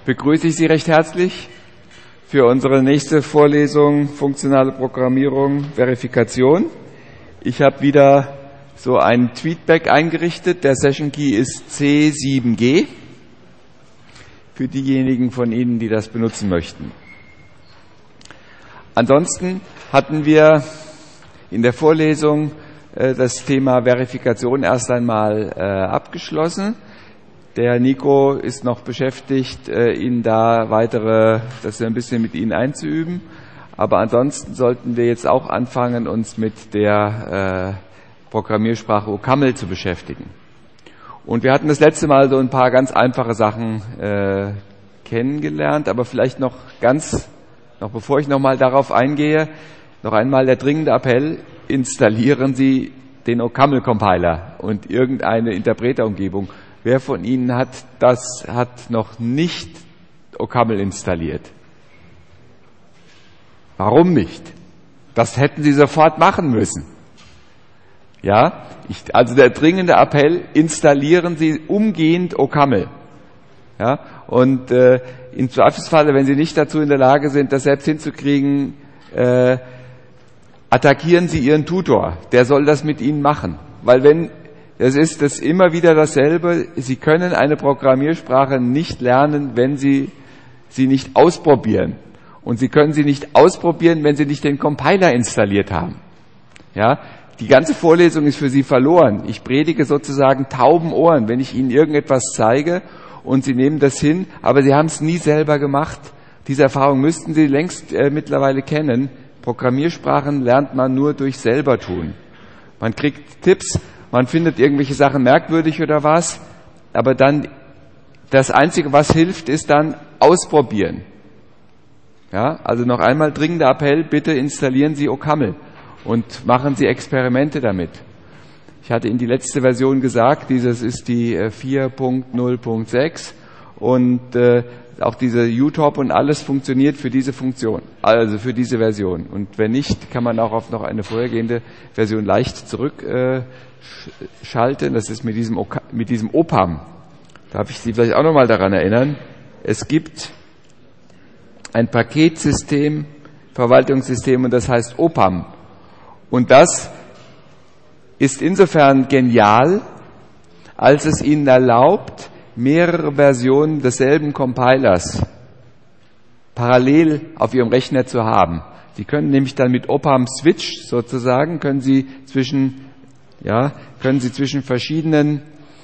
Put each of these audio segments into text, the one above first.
begrüße ich Sie recht herzlich für unsere nächste Vorlesung Funktionale Programmierung, Verifikation. Ich habe wieder so ein Tweetback eingerichtet. Der Session Key ist C7G für diejenigen von Ihnen, die das benutzen möchten. Ansonsten hatten wir in der Vorlesung das Thema Verifikation erst einmal abgeschlossen. Der Nico ist noch beschäftigt, Ihnen da das ein bisschen mit Ihnen einzuüben. Aber ansonsten sollten wir jetzt auch anfangen, uns mit der Programmiersprache OCaml zu beschäftigen. Und wir hatten das letzte Mal so ein paar ganz einfache Sachen kennengelernt, aber vielleicht noch bevor ich nochmal darauf eingehe, noch einmal der dringende Appell: Installieren Sie den OCaml-Compiler und irgendeine Interpreterumgebung. Wer von Ihnen hat noch nicht OCaml installiert? Warum nicht? Das hätten Sie sofort machen müssen. Ja, also der dringende Appell: Installieren Sie umgehend OCaml. Ja, und im Zweifelsfalle, wenn Sie nicht dazu in der Lage sind, das selbst hinzukriegen, attackieren Sie Ihren Tutor. Der soll das mit Ihnen machen. Weil das ist immer wieder dasselbe. Sie können eine Programmiersprache nicht lernen, wenn Sie sie nicht ausprobieren. Und Sie können sie nicht ausprobieren, wenn Sie nicht den Compiler installiert haben. Ja, die ganze Vorlesung ist für Sie verloren. Ich predige sozusagen tauben Ohren, wenn ich Ihnen irgendetwas zeige und Sie nehmen das hin, aber Sie haben es nie selber gemacht. Diese Erfahrung müssten Sie längst mittlerweile kennen. Programmiersprachen lernt man nur durch Selbertun. Man kriegt Tipps, man findet irgendwelche Sachen merkwürdig oder was, aber dann das Einzige, was hilft, ist dann ausprobieren. Ja, also noch einmal dringender Appell: Bitte installieren Sie OCaml und machen Sie Experimente damit. Ich hatte Ihnen die letzte Version gesagt, dieses ist die 4.0.6 und auch diese UTOP und alles funktioniert für diese Funktion, also für diese Version. Und wenn nicht, kann man auch auf noch eine vorhergehende Version leicht zurückschalten. Das ist mit diesem OPAM. Darf ich Sie vielleicht auch nochmal daran erinnern? Es gibt ein Paketsystem, Verwaltungssystem, und das heißt OPAM. Und das ist insofern genial, als es Ihnen erlaubt, mehrere Versionen desselben Compilers parallel auf Ihrem Rechner zu haben. Sie können nämlich dann mit OPAM Switch sozusagen, können Sie zwischen verschiedenen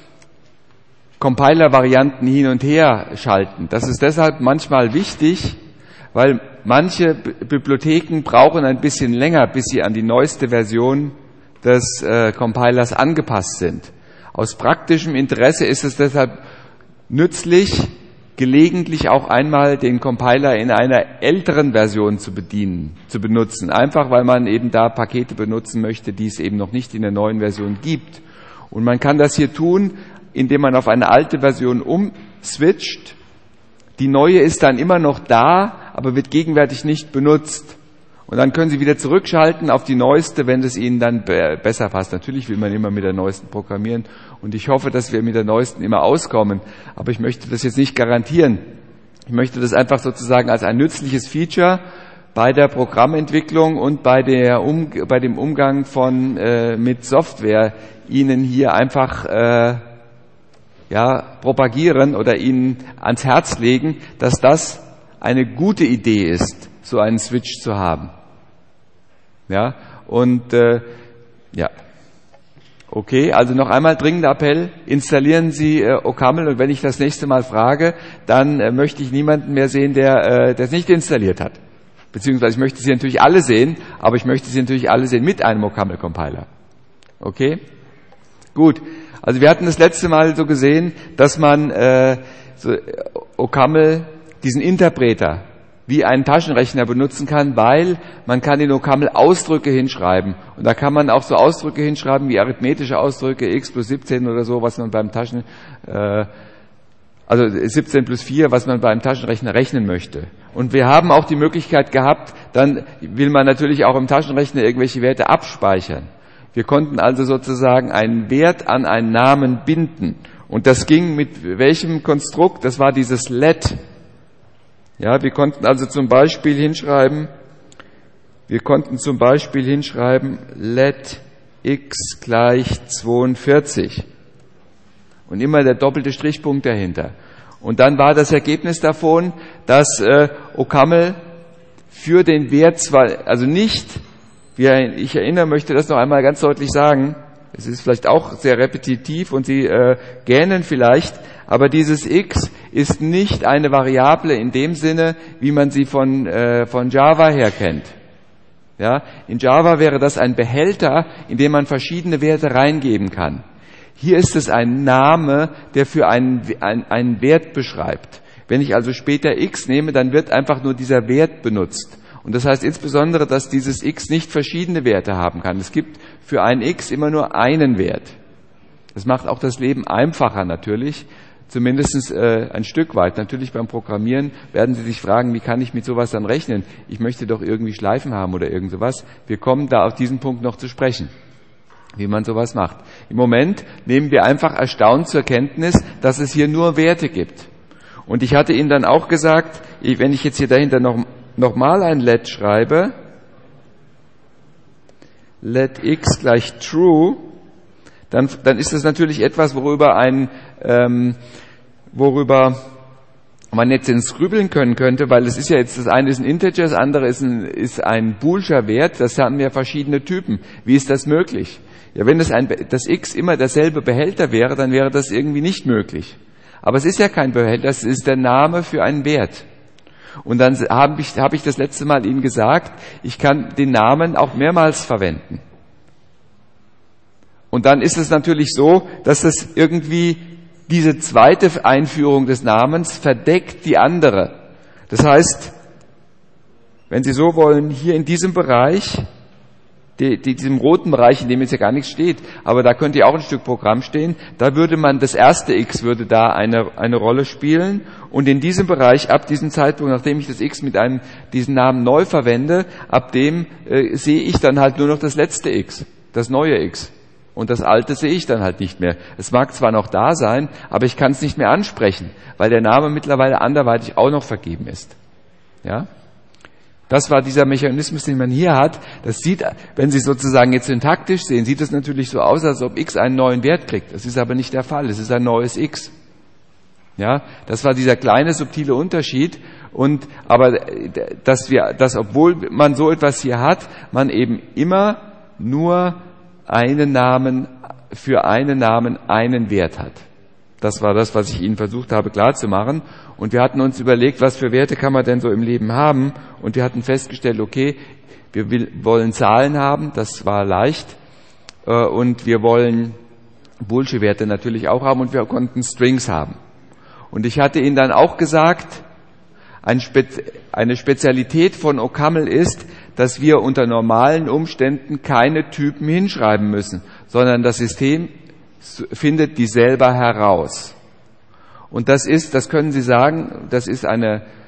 Compiler-Varianten hin und her schalten. Das ist deshalb manchmal wichtig, weil manche Bibliotheken brauchen ein bisschen länger, bis sie an die neueste Version des Compilers angepasst sind. Aus praktischem Interesse ist es deshalb nützlich, gelegentlich auch einmal den Compiler in einer älteren Version zu benutzen. Einfach, weil man eben da Pakete benutzen möchte, die es eben noch nicht in der neuen Version gibt. Und man kann das hier tun, indem man auf eine alte Version umswitcht. Die neue ist dann immer noch da, aber wird gegenwärtig nicht benutzt. Und dann können Sie wieder zurückschalten auf die neueste, wenn es Ihnen dann besser passt. Natürlich will man immer mit der neuesten programmieren und ich hoffe, dass wir mit der neuesten immer auskommen. Aber ich möchte das jetzt nicht garantieren. Ich möchte das einfach sozusagen als ein nützliches Feature bei der Programmentwicklung und bei dem Umgang mit Software Ihnen hier einfach propagieren oder Ihnen ans Herz legen, dass das eine gute Idee ist, so einen Switch zu haben. Ja, und okay, also noch einmal dringender Appell: Installieren Sie OCaml, und wenn ich das nächste Mal frage, dann möchte ich niemanden mehr sehen, der es nicht installiert hat. Beziehungsweise ich möchte Sie natürlich alle sehen, aber ich möchte Sie natürlich alle sehen mit einem OCaml-Compiler. Okay? Gut. Also wir hatten das letzte Mal so gesehen, dass man OCaml, diesen Interpreter, wie einen Taschenrechner benutzen kann, weil man kann in OCaml Ausdrücke hinschreiben. Und da kann man auch so Ausdrücke hinschreiben wie arithmetische Ausdrücke, x plus 17 oder so, was man beim also 17 plus 4, was man beim Taschenrechner rechnen möchte. Und wir haben auch die Möglichkeit gehabt, dann will man natürlich auch im Taschenrechner irgendwelche Werte abspeichern. Wir konnten also sozusagen einen Wert an einen Namen binden. Und das ging mit welchem Konstrukt? Das war dieses let. Ja, wir konnten zum Beispiel hinschreiben, let x gleich 42. Und immer der doppelte Strichpunkt dahinter. Und dann war das Ergebnis davon, dass OCaml für den Wert zwar, also nicht, ich möchte das noch einmal ganz deutlich sagen, es ist vielleicht auch sehr repetitiv und Sie gähnen vielleicht, aber dieses x ist nicht eine Variable in dem Sinne, wie man sie von Java her kennt. Ja, in Java wäre das ein Behälter, in dem man verschiedene Werte reingeben kann. Hier ist es ein Name, der für einen Wert beschreibt. Wenn ich also später x nehme, dann wird einfach nur dieser Wert benutzt. Und das heißt insbesondere, dass dieses x nicht verschiedene Werte haben kann. Es gibt für ein x immer nur einen Wert. Das macht auch das Leben einfacher natürlich, zumindest ein Stück weit. Natürlich beim Programmieren werden Sie sich fragen, wie kann ich mit sowas dann rechnen? Ich möchte doch irgendwie Schleifen haben oder irgend sowas. Wir kommen da auf diesen Punkt noch zu sprechen, wie man sowas macht. Im Moment nehmen wir einfach erstaunt zur Kenntnis, dass es hier nur Werte gibt. Und ich hatte Ihnen dann auch gesagt, wenn ich jetzt hier dahinter noch mal ein let schreibe, let x gleich true, dann ist das natürlich etwas, worüber man jetzt ins Grübeln können könnte, weil es ist ja jetzt, das eine ist ein Integer, das andere ist ein boolscher Wert, das haben ja verschiedene Typen. Wie ist das möglich? Ja, wenn das x immer derselbe Behälter wäre, dann wäre das irgendwie nicht möglich. Aber es ist ja kein Behälter, es ist der Name für einen Wert. Und dann habe ich das letzte Mal Ihnen gesagt, ich kann den Namen auch mehrmals verwenden. Und dann ist es natürlich so, dass es irgendwie diese zweite Einführung des Namens verdeckt die andere. Das heißt, wenn Sie so wollen, hier in diesem Bereich, diesem roten Bereich, in dem jetzt ja gar nichts steht, aber da könnte ja auch ein Stück Programm stehen, da würde man, das erste x würde da eine Rolle spielen und in diesem Bereich, ab diesem Zeitpunkt, nachdem ich das x mit diesen Namen neu verwende, ab dem sehe ich dann halt nur noch das letzte x, das neue x. Und das alte sehe ich dann halt nicht mehr. Es mag zwar noch da sein, aber ich kann es nicht mehr ansprechen, weil der Name mittlerweile anderweitig auch noch vergeben ist. Ja? Das war dieser Mechanismus, den man hier hat. Das sieht, wenn Sie sozusagen jetzt syntaktisch sehen, sieht es natürlich so aus, als ob x einen neuen Wert kriegt. Das ist aber nicht der Fall. Es ist ein neues x. Ja? Das war dieser kleine subtile Unterschied. Aber dass obwohl man so etwas hier hat, man eben immer nur für einen Namen einen Wert hat. Das war das, was ich Ihnen versucht habe klarzumachen. Und wir hatten uns überlegt, was für Werte kann man denn so im Leben haben? Und wir hatten festgestellt, okay, wir wollen Zahlen haben, das war leicht. Und wir wollen boolsche Werte natürlich auch haben und wir konnten Strings haben. Und ich hatte Ihnen dann auch gesagt, eine Spezialität von OCaml ist, dass wir unter normalen Umständen keine Typen hinschreiben müssen, sondern das System findet die selber heraus. Und das können Sie sagen, das ist ein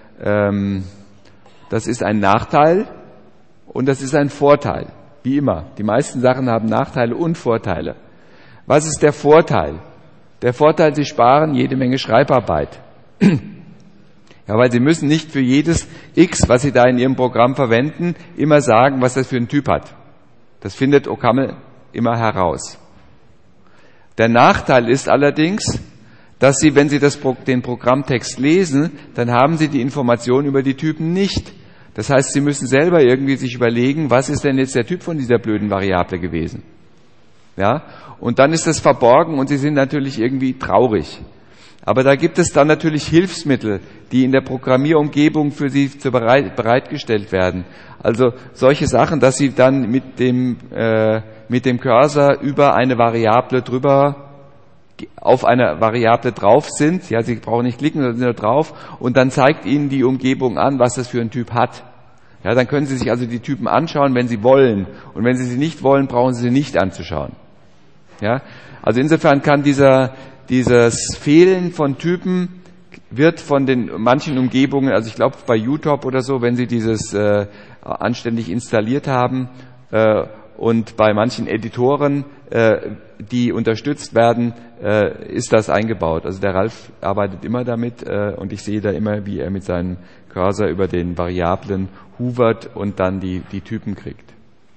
Nachteil und das ist ein Vorteil. Wie immer. Die meisten Sachen haben Nachteile und Vorteile. Was ist der Vorteil? Der Vorteil, Sie sparen jede Menge Schreibarbeit. Ja, weil Sie müssen nicht für jedes x, was Sie da in Ihrem Programm verwenden, immer sagen, was das für einen Typ hat. Das findet OCaml immer heraus. Der Nachteil ist allerdings, dass Sie, wenn Sie den Programmtext lesen, dann haben Sie die Information über die Typen nicht. Das heißt, Sie müssen selber irgendwie sich überlegen, was ist denn jetzt der Typ von dieser blöden Variable gewesen? Ja? Und dann ist das verborgen und Sie sind natürlich irgendwie traurig. Aber da gibt es dann natürlich Hilfsmittel, die in der Programmierumgebung für Sie bereitgestellt werden. Also solche Sachen, dass Sie dann mit dem Cursor über eine Variable auf eine Variable drauf sind. Ja, Sie brauchen nicht klicken, sondern sind nur drauf. Und dann zeigt Ihnen die Umgebung an, was das für ein Typ hat. Ja, dann können Sie sich also die Typen anschauen, wenn Sie wollen. Und wenn Sie sie nicht wollen, brauchen Sie sie nicht anzuschauen. Ja, also insofern kann dieses Fehlen von Typen wird von den manchen Umgebungen, also ich glaube bei UTOP oder so, wenn Sie dieses anständig installiert haben und bei manchen Editoren, die unterstützt werden, ist das eingebaut. Also der Ralf arbeitet immer damit und ich sehe da immer, wie er mit seinem Cursor über den Variablen hovert und dann die Typen kriegt.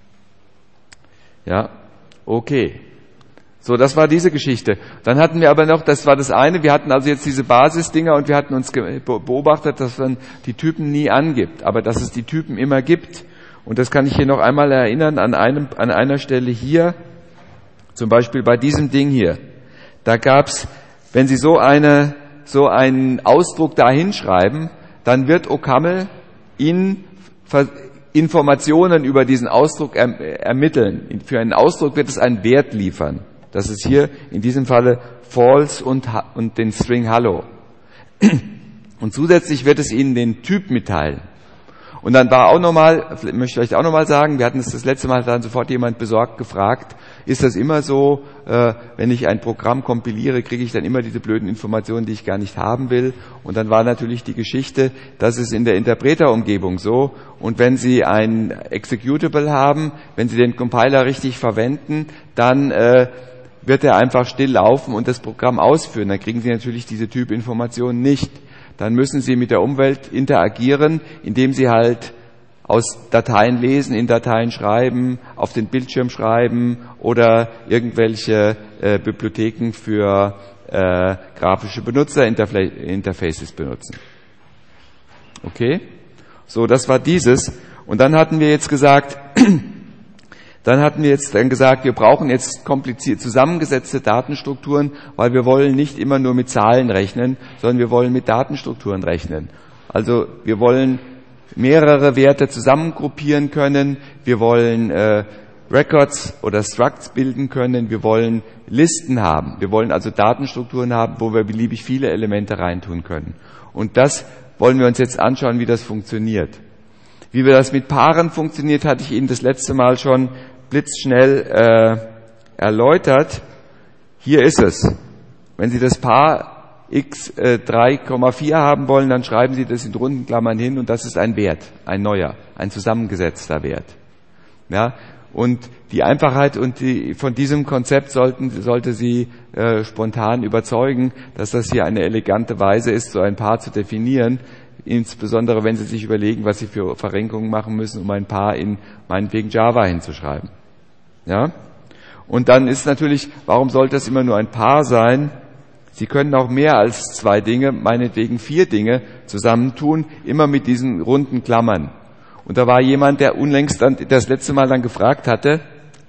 Ja, okay. So, das war diese Geschichte. Dann hatten wir aber noch, das war das eine, wir hatten also jetzt diese Basisdinger und wir hatten uns beobachtet, dass man die Typen nie angibt, aber dass es die Typen immer gibt. Und das kann ich hier noch einmal erinnern an einer Stelle hier, zum Beispiel bei diesem Ding hier. Da gab's, wenn Sie so einen Ausdruck da hinschreiben, dann wird OCaml Ihnen Informationen über diesen Ausdruck ermitteln. Für einen Ausdruck wird es einen Wert liefern. Das ist hier in diesem Falle false und den String hello. Und zusätzlich wird es Ihnen den Typ mitteilen. Und dann war auch nochmal, möchte ich vielleicht auch nochmal sagen, wir hatten es das letzte Mal dann sofort jemand besorgt gefragt, ist das immer so, wenn ich ein Programm kompiliere, kriege ich dann immer diese blöden Informationen, die ich gar nicht haben will. Und dann war natürlich die Geschichte, das ist in der Interpreter-Umgebung so. Und wenn Sie ein Executable haben, wenn Sie den Compiler richtig verwenden, dann wird er einfach still laufen und das Programm ausführen. Dann kriegen Sie natürlich diese Typinformationen nicht. Dann müssen Sie mit der Umwelt interagieren, indem Sie halt aus Dateien lesen, in Dateien schreiben, auf den Bildschirm schreiben oder irgendwelche Bibliotheken für grafische Benutzerinterfaces benutzen. Okay? So, das war dieses. Und dann hatten wir jetzt gesagt, wir brauchen jetzt kompliziert zusammengesetzte Datenstrukturen, weil wir wollen nicht immer nur mit Zahlen rechnen, sondern wir wollen mit Datenstrukturen rechnen. Also wir wollen mehrere Werte zusammengruppieren können, wir wollen Records oder Structs bilden können, wir wollen Listen haben, wir wollen also Datenstrukturen haben, wo wir beliebig viele Elemente reintun können. Und das wollen wir uns jetzt anschauen, wie das funktioniert. Wie wir das mit Paaren funktioniert, hatte ich Ihnen das letzte Mal schon blitzschnell erläutert. Hier ist es. Wenn Sie das Paar x 3,4 haben wollen, dann schreiben Sie das in runden Klammern hin und das ist ein Wert, ein neuer, ein zusammengesetzter Wert. Ja, und die Einfachheit von diesem Konzept sollte Sie spontan überzeugen, dass das hier eine elegante Weise ist, so ein Paar zu definieren. Insbesondere, wenn Sie sich überlegen, was Sie für Verrenkungen machen müssen, um ein Paar in meinetwegen Java hinzuschreiben. Ja? Und dann ist natürlich, warum sollte das immer nur ein Paar sein? Sie können auch mehr als 2 Dinge, meinetwegen 4 Dinge zusammentun, immer mit diesen runden Klammern. Und da war jemand, der unlängst dann das letzte Mal dann gefragt hatte,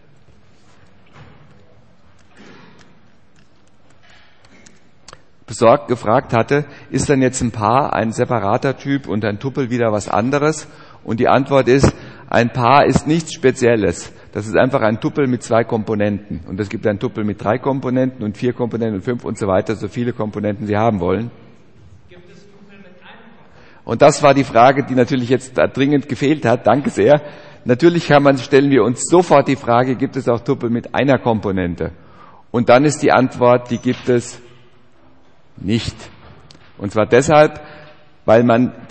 ist dann jetzt ein Paar ein separater Typ und ein Tuppel wieder was anderes? Und die Antwort ist, ein Paar ist nichts Spezielles. Das ist einfach ein Tuppel mit 2 Komponenten. Und es gibt ein Tuppel mit 3 Komponenten und 4 Komponenten und 5 und so weiter, so viele Komponenten Sie haben wollen. Gibt es Tuppel mit einem Komponenten? Und das war die Frage, die natürlich jetzt da dringend gefehlt hat. Danke sehr. Natürlich stellen wir uns sofort die Frage, gibt es auch Tuppel mit einer Komponente? Und dann ist die Antwort, die gibt es nicht. Und zwar deshalb, weil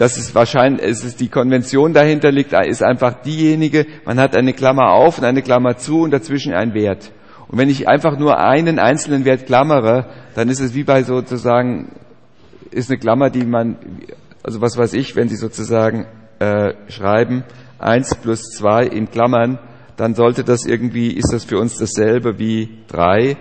die Konvention dahinter liegt, ist einfach diejenige, man hat eine Klammer auf und eine Klammer zu und dazwischen ein Wert. Und wenn ich einfach nur einen einzelnen Wert klammere, dann ist es wie bei sozusagen, ist eine Klammer, die man, also was weiß ich, wenn Sie sozusagen schreiben, 1 plus 2 in Klammern, dann sollte das irgendwie, ist das für uns dasselbe wie 3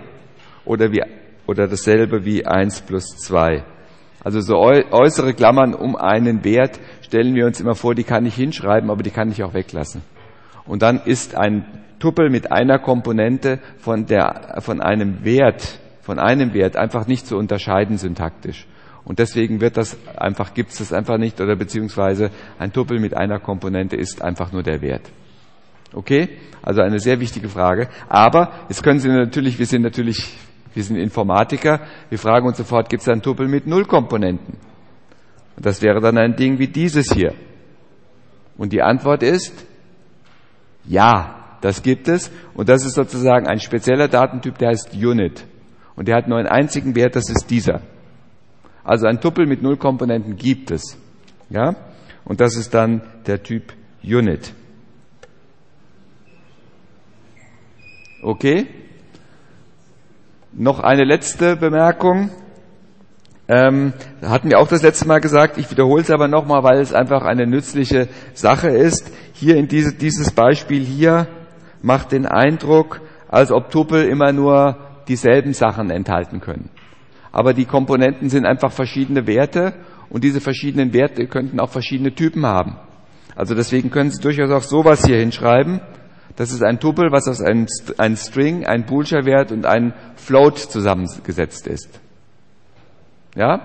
oder dasselbe wie 1 plus 2. Also so äußere Klammern um einen Wert stellen wir uns immer vor, die kann ich hinschreiben, aber die kann ich auch weglassen. Und dann ist ein Tuppel mit einer Komponente von einem Wert einfach nicht zu unterscheiden syntaktisch. Und deswegen gibt es das einfach nicht, oder beziehungsweise ein Tuppel mit einer Komponente ist einfach nur der Wert. Okay? Also eine sehr wichtige Frage. Aber jetzt können Sie natürlich, wir sind Informatiker, wir fragen uns sofort, gibt es einen Tuppel mit 0 Komponenten? Und das wäre dann ein Ding wie dieses hier. Und die Antwort ist, ja, das gibt es. Und das ist sozusagen ein spezieller Datentyp, der heißt Unit. Und der hat nur einen einzigen Wert, das ist dieser. Also ein Tuppel mit 0 Komponenten gibt es. Ja? Und das ist dann der Typ Unit. Okay? Noch eine letzte Bemerkung. Hatten wir auch das letzte Mal gesagt, ich wiederhole es aber nochmal, weil es einfach eine nützliche Sache ist. Hier in dieses Beispiel hier macht den Eindruck, als ob Tupel immer nur dieselben Sachen enthalten können. Aber die Komponenten sind einfach verschiedene Werte und diese verschiedenen Werte könnten auch verschiedene Typen haben. Also deswegen können Sie durchaus auch sowas hier hinschreiben. Das ist ein Tupel, was aus einem String, ein Boolscher Wert und ein Float zusammengesetzt ist. Ja?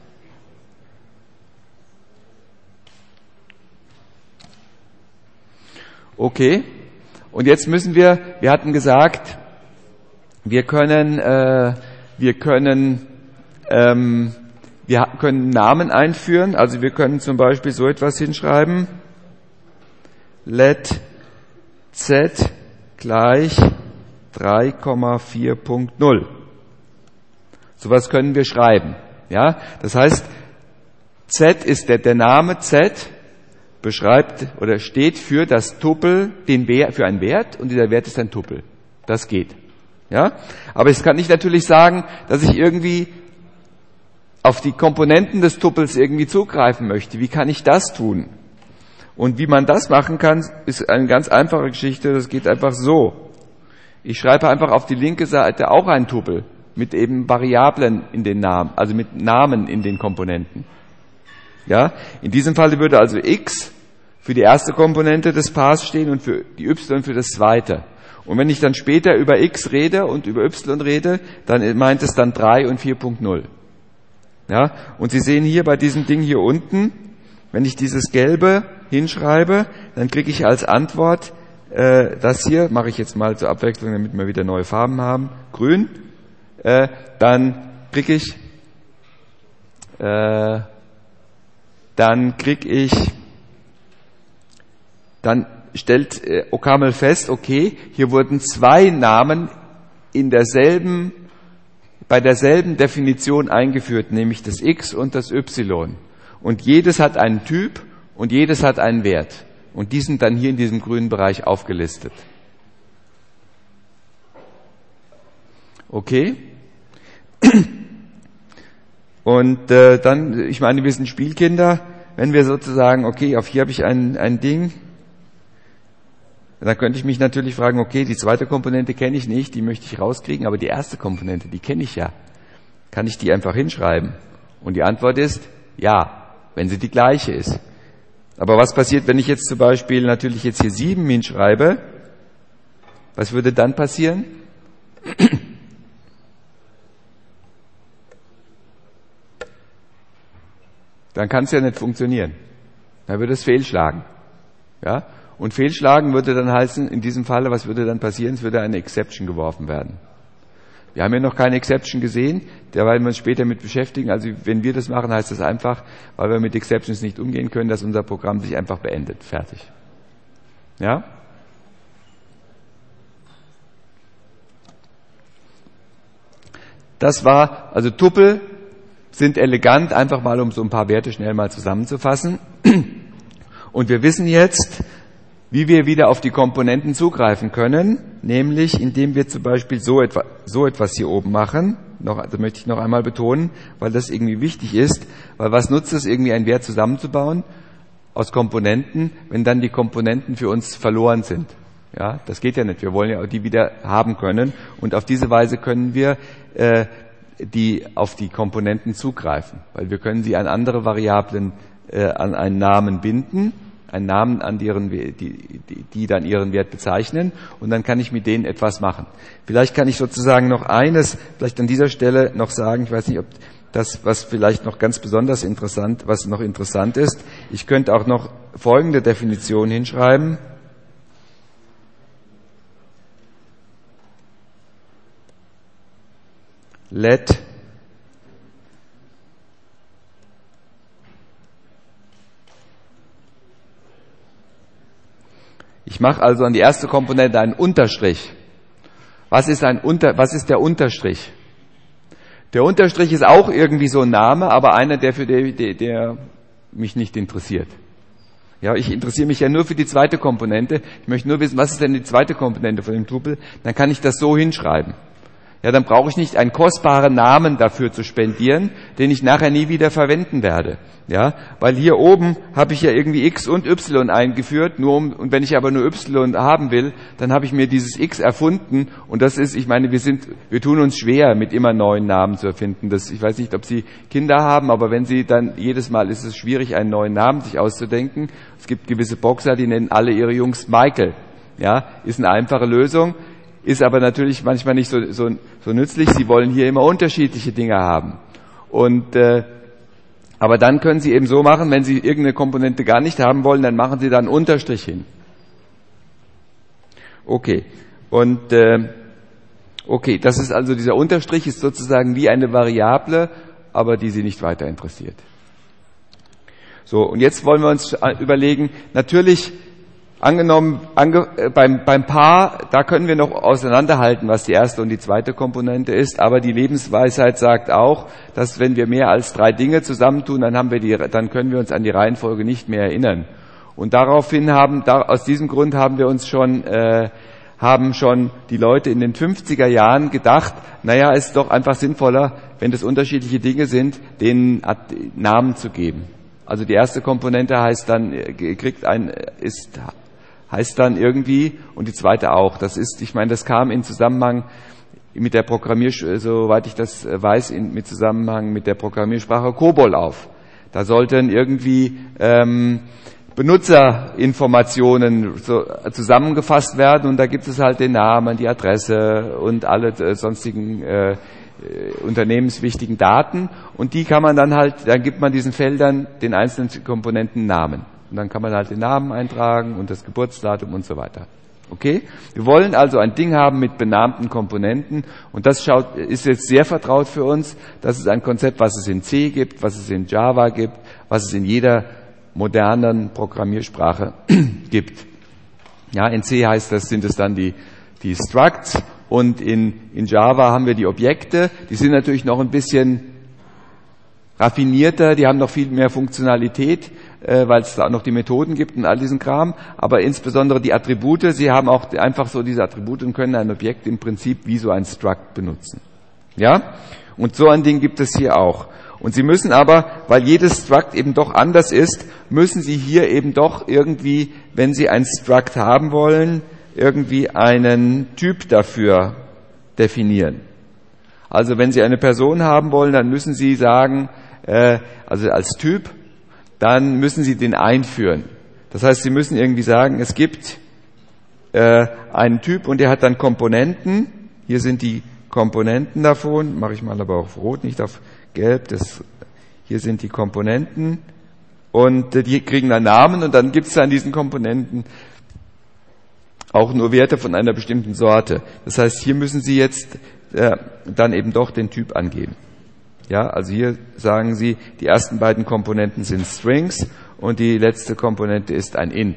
Okay. Und jetzt müssen wir hatten gesagt, wir können Namen einführen. Also wir können zum Beispiel so etwas hinschreiben. Let z gleich 3,4.0. Sowas können wir schreiben. Ja, das heißt, z ist der Name z beschreibt oder steht für das Tupel, für einen Wert, und dieser Wert ist ein Tupel. Das geht. Ja, aber ich kann nicht natürlich sagen, dass ich irgendwie auf die Komponenten des Tupels irgendwie zugreifen möchte. Wie kann ich das tun? Und wie man das machen kann, ist eine ganz einfache Geschichte. Das geht einfach so. Ich schreibe einfach auf die linke Seite auch ein Tupel mit eben Variablen in den Namen, also mit Namen in den Komponenten. Ja, in diesem Fall würde also x für die erste Komponente des Paars stehen und für die y für das zweite. Und wenn ich dann später über x rede und über y rede, dann meint es dann 3 und 4.0. Ja, und Sie sehen hier bei diesem Ding hier unten, wenn ich dieses Gelbe hinschreibe, dann kriege ich als Antwort das hier, mache ich jetzt mal zur Abwechslung, damit wir wieder neue Farben haben, grün. Dann stellt OCaml fest, okay, hier wurden zwei Namen bei derselben Definition eingeführt, nämlich das X und das Y. Und jedes hat einen Typ und jedes hat einen Wert. Und die sind dann hier in diesem grünen Bereich aufgelistet. Okay? Und dann, ich meine, wir sind Spielkinder, wenn wir sozusagen, okay, auf hier habe ich ein Ding, dann könnte ich mich natürlich fragen, okay, die zweite Komponente kenne ich nicht, die möchte ich rauskriegen, aber die erste Komponente, die kenne ich ja. Kann ich die einfach hinschreiben? Und die Antwort ist, ja, wenn sie die gleiche ist. Aber was passiert, wenn ich jetzt zum Beispiel natürlich jetzt hier 7 hinschreibe? Was würde dann passieren? Dann kann es ja nicht funktionieren. Dann würde es fehlschlagen. Ja? Und fehlschlagen würde dann heißen, in diesem Falle, was würde dann passieren? Es würde eine Exception geworfen werden. Wir haben ja noch keine Exception gesehen, da werden wir uns später mit beschäftigen. Also wenn wir das machen, heißt das einfach, weil wir mit Exceptions nicht umgehen können, dass unser Programm sich einfach beendet. Fertig. Ja? Das war, also Tupel sind elegant, einfach mal um so ein paar Werte schnell mal zusammenzufassen. Und wir wissen jetzt, wie wir wieder auf die Komponenten zugreifen können, nämlich indem wir zum Beispiel so etwas hier oben machen. Das möchte ich noch einmal betonen, weil das irgendwie wichtig ist, weil was nutzt es, irgendwie einen Wert zusammenzubauen aus Komponenten, wenn dann die Komponenten für uns verloren sind. Ja, das geht ja nicht. Wir wollen ja die wieder haben können und auf diese Weise können wir auf die Komponenten zugreifen, weil wir können sie an andere Variablen, an einen Namen binden, einen Namen, an die dann ihren Wert bezeichnen, und dann kann ich mit denen etwas machen. Vielleicht kann ich sozusagen noch eines, vielleicht an dieser Stelle noch sagen, ich weiß nicht, ob das, was vielleicht noch ganz besonders interessant ist, ich könnte auch noch folgende Definition hinschreiben. Let ich mache also an die erste Komponente einen Unterstrich. Was ist der Unterstrich? Der Unterstrich ist auch irgendwie so ein Name, aber einer, der mich nicht interessiert. Ja, ich interessiere mich ja nur für die zweite Komponente. Ich möchte nur wissen, was ist denn die zweite Komponente von dem Tupel? Dann kann ich das so hinschreiben. Ja, dann brauche ich nicht einen kostbaren Namen dafür zu spendieren, den ich nachher nie wieder verwenden werde. Ja, weil hier oben habe ich ja irgendwie X und Y eingeführt, und wenn ich aber nur Y haben will, dann habe ich mir dieses X erfunden und das ist, ich meine, wir tun uns schwer, mit immer neuen Namen zu erfinden. Ich weiß nicht, ob Sie Kinder haben, aber wenn Sie dann, jedes Mal ist es schwierig, einen neuen Namen sich auszudenken. Es gibt gewisse Boxer, die nennen alle ihre Jungs Michael. Ja, ist eine einfache Lösung. Ist aber natürlich manchmal nicht so nützlich. Sie wollen hier immer unterschiedliche Dinge haben. Aber dann können Sie eben so machen, wenn Sie irgendeine Komponente gar nicht haben wollen, dann machen Sie da einen Unterstrich hin. Okay. Okay, das ist also, dieser Unterstrich ist sozusagen wie eine Variable, aber die Sie nicht weiter interessiert. So, und jetzt wollen wir uns überlegen, natürlich, angenommen, beim Paar, da können wir noch auseinanderhalten, was die erste und die zweite Komponente ist, aber die Lebensweisheit sagt auch, dass wenn wir mehr als 3 Dinge zusammentun, dann können wir uns an die Reihenfolge nicht mehr erinnern. Und aus diesem Grund haben schon die Leute in den 50er Jahren gedacht, es ist doch einfach sinnvoller, wenn das unterschiedliche Dinge sind, denen Namen zu geben. Also die erste Komponente heißt dann irgendwie, und die zweite auch. Das kam in Zusammenhang mit der soweit ich das weiß, mit Zusammenhang mit der Programmiersprache COBOL auf. Da sollten irgendwie Benutzerinformationen zusammengefasst werden und da gibt es halt den Namen, die Adresse und alle sonstigen unternehmenswichtigen Daten und die kann man dann gibt man diesen Feldern den einzelnen Komponenten Namen. Und dann kann man halt den Namen eintragen und das Geburtsdatum und so weiter. Okay? Wir wollen also ein Ding haben mit benannten Komponenten und das ist jetzt sehr vertraut für uns. Das ist ein Konzept, was es in C gibt, was es in Java gibt, was es in jeder modernen Programmiersprache gibt. Ja, in C sind es dann die Structs und in Java haben wir die Objekte. Die sind natürlich noch ein bisschen raffinierter, die haben noch viel mehr Funktionalität, weil es da auch noch die Methoden gibt und all diesen Kram, aber insbesondere die Attribute, sie haben auch einfach so diese Attribute und können ein Objekt im Prinzip wie so ein Struct benutzen. Ja? Und so ein Ding gibt es hier auch. Und Sie müssen aber, weil jedes Struct eben doch anders ist, müssen Sie hier eben doch irgendwie, wenn Sie ein Struct haben wollen, irgendwie einen Typ dafür definieren. Also wenn Sie eine Person haben wollen, dann müssen Sie sagen, also als Typ, dann müssen Sie den einführen. Das heißt, Sie müssen irgendwie sagen, es gibt einen Typ und der hat dann Komponenten. Hier sind die Komponenten davon. Mache ich mal aber auf Rot, nicht auf Gelb. Hier sind die Komponenten und die kriegen dann Namen und dann gibt es an diesen Komponenten auch nur Werte von einer bestimmten Sorte. Das heißt, hier müssen Sie jetzt dann eben doch den Typ angeben. Ja, also hier sagen Sie, die ersten beiden Komponenten sind Strings und die letzte Komponente ist ein Int.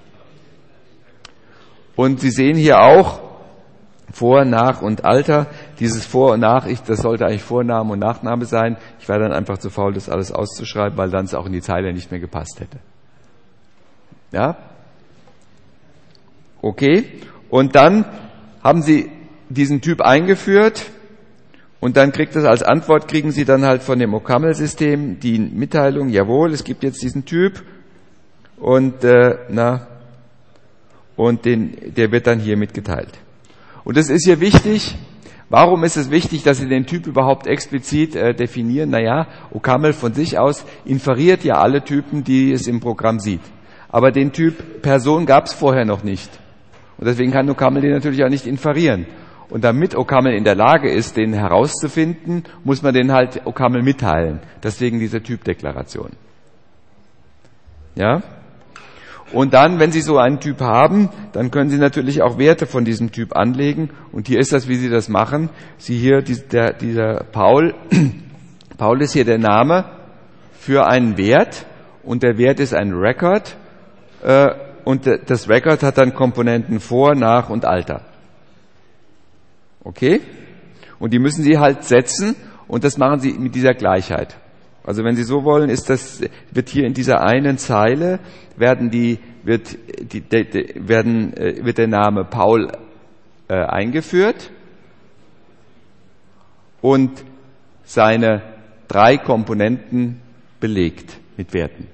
Und Sie sehen hier auch Vor-, Nach- und Alter. Dieses Vor- und Nach, das sollte eigentlich Vorname und Nachname sein. Ich war dann einfach zu faul, das alles auszuschreiben, weil dann es auch in die Zeile nicht mehr gepasst hätte. Ja? Okay. Und dann haben Sie diesen Typ eingeführt und dann als Antwort kriegen Sie dann halt von dem OCaml-System die Mitteilung, jawohl, es gibt jetzt diesen Typ und der wird dann hier mitgeteilt. Und das ist hier wichtig. Warum ist es wichtig, dass Sie den Typ überhaupt explizit definieren? OCaml von sich aus inferiert ja alle Typen, die es im Programm sieht. Aber den Typ Person gab es vorher noch nicht. Und deswegen kann OCaml den natürlich auch nicht inferieren. Und damit OCaml in der Lage ist, den herauszufinden, muss man den halt OCaml mitteilen. Deswegen diese Typdeklaration. Ja? Und dann, wenn Sie so einen Typ haben, dann können Sie natürlich auch Werte von diesem Typ anlegen. Und hier ist das, wie Sie das machen. Dieser Paul ist hier der Name für einen Wert. Und der Wert ist ein Record. Und das Record hat dann Komponenten Vor-, Nach- und Alter. Okay? Und die müssen Sie halt setzen. Und das machen Sie mit dieser Gleichheit. Also wenn Sie so wollen, wird hier in dieser einen Zeile wird der Name Paul eingeführt und seine 3 Komponenten belegt mit Werten.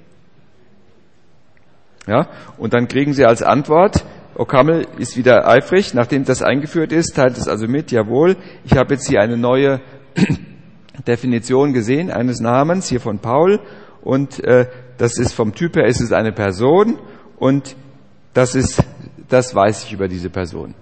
Ja, und dann kriegen Sie als Antwort, O'Connell ist wieder eifrig, nachdem das eingeführt ist, teilt es also mit, jawohl, ich habe jetzt hier eine neue Definition gesehen, eines Namens, hier von Paul, und das ist vom Typ her, ist es eine Person, und das weiß ich über diese Person.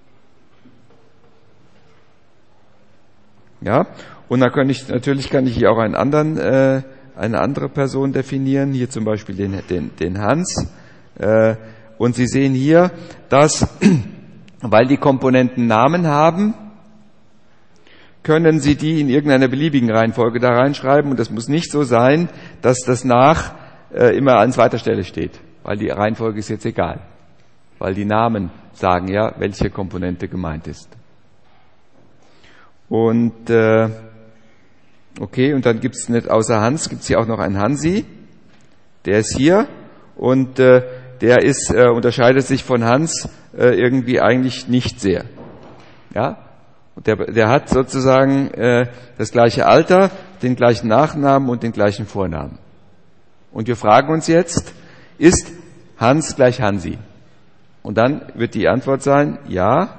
Ja, und dann kann ich hier auch eine andere Person definieren, hier zum Beispiel den Hans. Und Sie sehen hier, dass, weil die Komponenten Namen haben, können Sie die in irgendeiner beliebigen Reihenfolge da reinschreiben. Und das muss nicht so sein, dass das immer an zweiter Stelle steht, weil die Reihenfolge ist jetzt egal. Weil die Namen sagen ja, welche Komponente gemeint ist. Und okay, und dann gibt's nicht außer Hans, gibt's hier auch noch einen Hansi, der ist hier und der unterscheidet sich von Hans irgendwie eigentlich nicht sehr. Ja? Und der hat sozusagen das gleiche Alter, den gleichen Nachnamen und den gleichen Vornamen. Und wir fragen uns jetzt, ist Hans gleich Hansi? Und dann wird die Antwort sein, ja.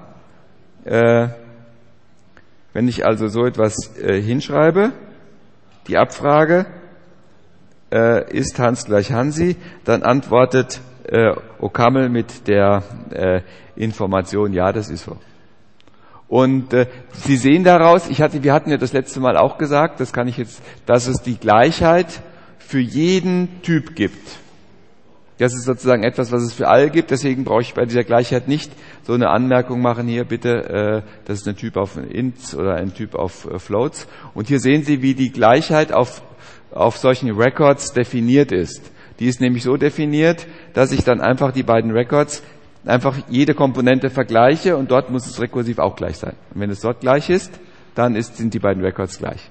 Wenn ich also so etwas hinschreibe, die Abfrage, ist Hans gleich Hansi, dann antwortet O'Connell mit der Information, ja, das ist so. Und Sie sehen daraus, wir hatten ja das letzte Mal auch gesagt, dass es die Gleichheit für jeden Typ gibt. Das ist sozusagen etwas, was es für alle gibt, deswegen brauche ich bei dieser Gleichheit nicht so eine Anmerkung machen, hier bitte, das ist ein Typ auf Ints oder ein Typ auf Floats. Und hier sehen Sie, wie die Gleichheit auf solchen Records definiert ist. Die ist nämlich so definiert, dass ich dann einfach die beiden Records einfach jede Komponente vergleiche und dort muss es rekursiv auch gleich sein. Und wenn es dort gleich ist, dann sind die beiden Records gleich.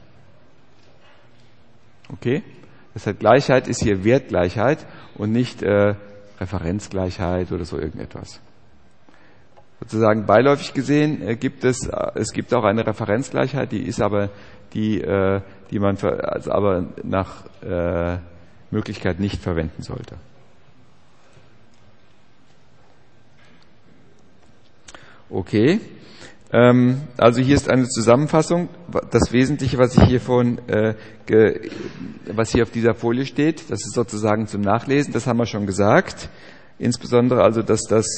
Okay? Deshalb Gleichheit ist hier Wertgleichheit und nicht Referenzgleichheit oder so irgendetwas. Sozusagen beiläufig gesehen gibt es gibt auch eine Referenzgleichheit, die ist aber die man aber nach Möglichkeit nicht verwenden sollte. Okay. Also hier ist eine Zusammenfassung. Das Wesentliche, was hier auf dieser Folie steht, das ist sozusagen zum Nachlesen, das haben wir schon gesagt. Insbesondere also, dass das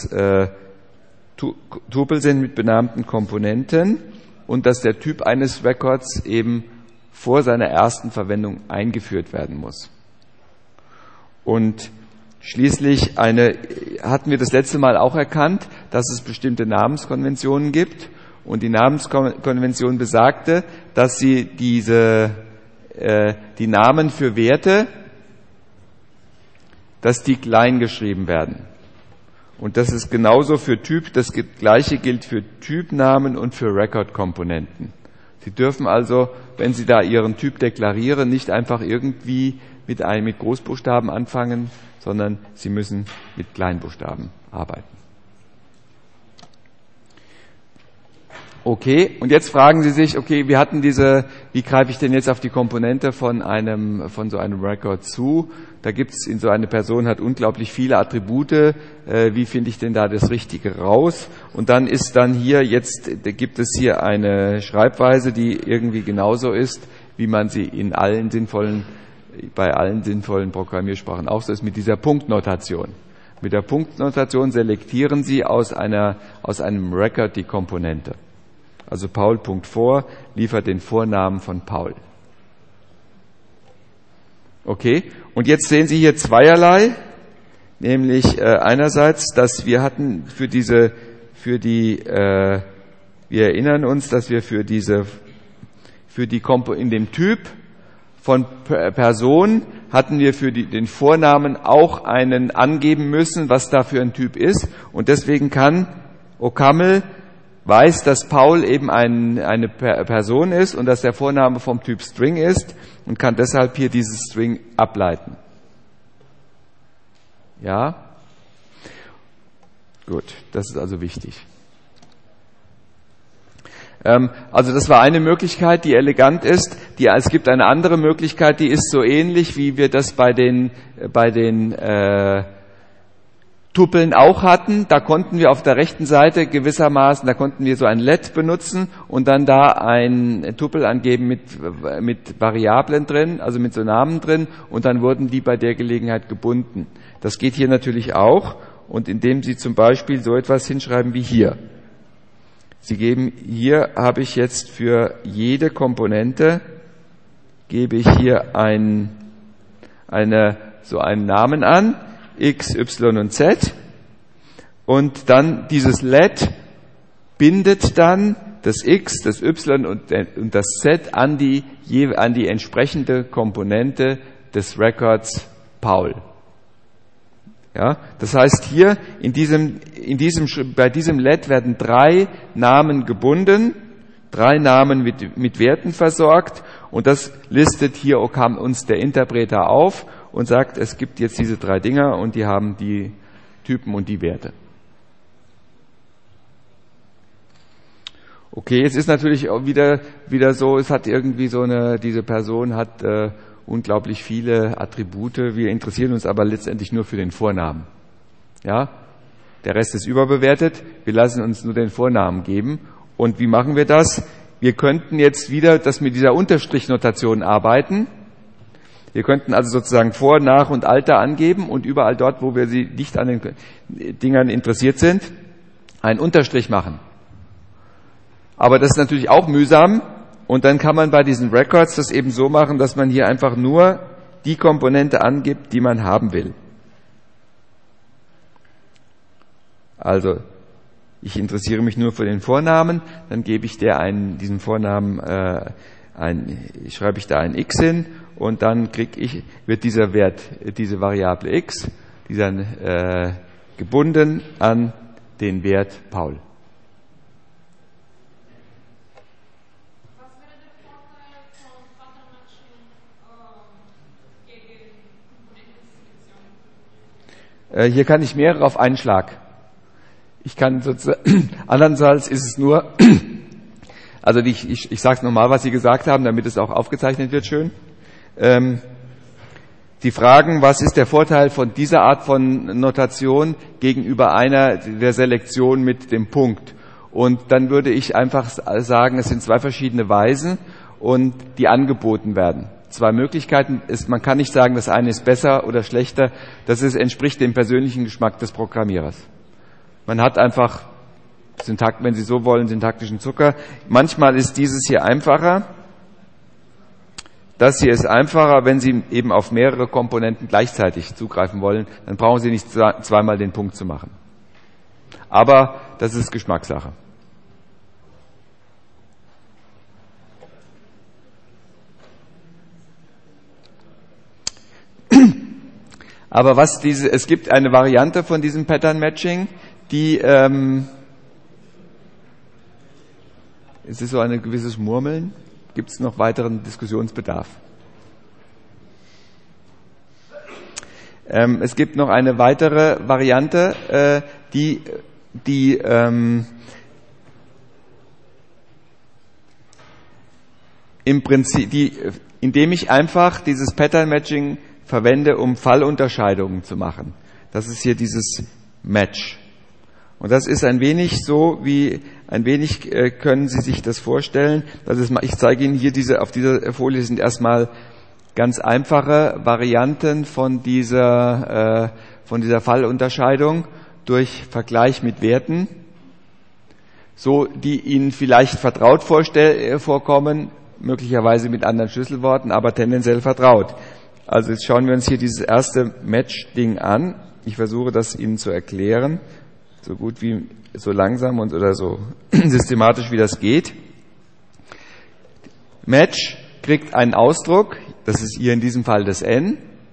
Tupel sind mit benannten Komponenten und dass der Typ eines Records eben vor seiner ersten Verwendung eingeführt werden muss. Und schließlich hatten wir das letzte Mal auch erkannt, dass es bestimmte Namenskonventionen gibt. Und die Namenskonvention besagte, dass sie die Namen für Werte, dass die klein geschrieben werden. Und das ist genauso für Typ, das Gleiche gilt für Typnamen und für Record-Komponenten. Sie dürfen also, wenn Sie da Ihren Typ deklarieren, nicht einfach irgendwie mit Großbuchstaben anfangen, sondern Sie müssen mit Kleinbuchstaben arbeiten. Okay, und jetzt fragen Sie sich, okay, wie greife ich denn jetzt auf die Komponente von so einem Record zu? Da so eine Person hat unglaublich viele Attribute, wie finde ich denn da das Richtige raus? Und dann gibt es hier eine Schreibweise, die irgendwie genauso ist, wie man sie bei allen sinnvollen Programmiersprachen auch so ist, mit dieser Punktnotation. Mit der Punktnotation selektieren Sie aus einem Record die Komponente. Also Paul.vor liefert den Vornamen von Paul. Okay, und jetzt sehen Sie hier zweierlei, nämlich einerseits, dass wir hatten wir erinnern uns, dass wir in dem Typ von Person hatten wir für den Vornamen auch einen angeben müssen, was da für ein Typ ist, und deswegen kann O'Connell, weiß, dass Paul eben eine Person ist und dass der Vorname vom Typ String ist und kann deshalb hier dieses String ableiten. Ja? Gut, das ist also wichtig. Also das war eine Möglichkeit, die elegant ist. Es gibt eine andere Möglichkeit, die ist so ähnlich, wie wir das bei den Tupeln auch hatten. Da konnten wir auf der rechten Seite gewissermaßen, da konnten wir so ein Let benutzen und dann da ein Tupel angeben mit Variablen drin, also mit so Namen drin, und dann wurden die bei der Gelegenheit gebunden. Das geht hier natürlich auch, und indem Sie zum Beispiel so etwas hinschreiben wie hier. Sie geben, hier habe ich jetzt für jede Komponente, gebe ich hier einen Namen an, X, Y und Z, und dann dieses Let bindet dann das X, das Y und das Z an die entsprechende Komponente des Records Paul. Ja, das heißt hier bei diesem Let werden 3 Namen gebunden, 3 Namen mit Werten versorgt, und das listet hier uns der Interpreter auf und sagt, es gibt jetzt diese 3 Dinger und die haben die Typen und die Werte. Okay, jetzt ist natürlich auch wieder so, es hat irgendwie diese Person hat unglaublich viele Attribute. Wir interessieren uns aber letztendlich nur für den Vornamen. Ja? Der Rest ist überbewertet. Wir lassen uns nur den Vornamen geben. Und wie machen wir das? Wir könnten jetzt wieder das mit dieser Unterstrichnotation arbeiten. Wir könnten also sozusagen Vor-, Nach- und Alter angeben und überall dort, wo wir sie nicht an den Dingern interessiert sind, einen Unterstrich machen. Aber das ist natürlich auch mühsam. Und dann kann man bei diesen Records das eben so machen, dass man hier einfach nur die Komponente angibt, die man haben will. Also, ich interessiere mich nur für den Vornamen, dann gebe ich diesen Vornamen, schreibe ich da ein X hin, und dann wird dieser Wert, diese Variable X, gebunden an den Wert Paul. Hier kann ich mehrere auf einen Schlag. Ich kann sozusagen, andernfalls ist es nur, also ich sage es nochmal, was Sie gesagt haben, damit es auch aufgezeichnet wird schön. Sie fragen, was ist der Vorteil von dieser Art von Notation gegenüber einer der Selektion mit dem Punkt? Und dann würde ich einfach sagen, es sind 2 verschiedene Weisen, und die angeboten werden. 2 Möglichkeiten man kann nicht sagen, das eine ist besser oder schlechter, entspricht dem persönlichen Geschmack des Programmierers. Man hat einfach wenn Sie so wollen, syntaktischen Zucker. Manchmal ist dieses hier einfacher. Das hier ist einfacher, wenn Sie eben auf mehrere Komponenten gleichzeitig zugreifen wollen, dann brauchen Sie nicht zweimal den Punkt zu machen. Aber das ist Geschmackssache. Aber es gibt eine Variante von diesem Pattern Matching, es ist so ein gewisses Murmeln. Gibt es noch weiteren Diskussionsbedarf? Es gibt noch eine weitere Variante, im Prinzip, indem ich einfach dieses Pattern Matching verwende, um Fallunterscheidungen zu machen. Das ist hier dieses Match. Und das ist ein wenig können Sie sich das vorstellen. Ich zeige Ihnen hier auf dieser Folie sind erstmal ganz einfache Varianten von dieser Fallunterscheidung durch Vergleich mit Werten, so die Ihnen vielleicht vertraut vorkommen, möglicherweise mit anderen Schlüsselworten, aber tendenziell vertraut. Also jetzt schauen wir uns hier dieses erste Match-Ding an. Ich versuche das Ihnen zu erklären, so langsam oder so systematisch wie das geht. Match kriegt einen Ausdruck, das ist hier in diesem Fall das N.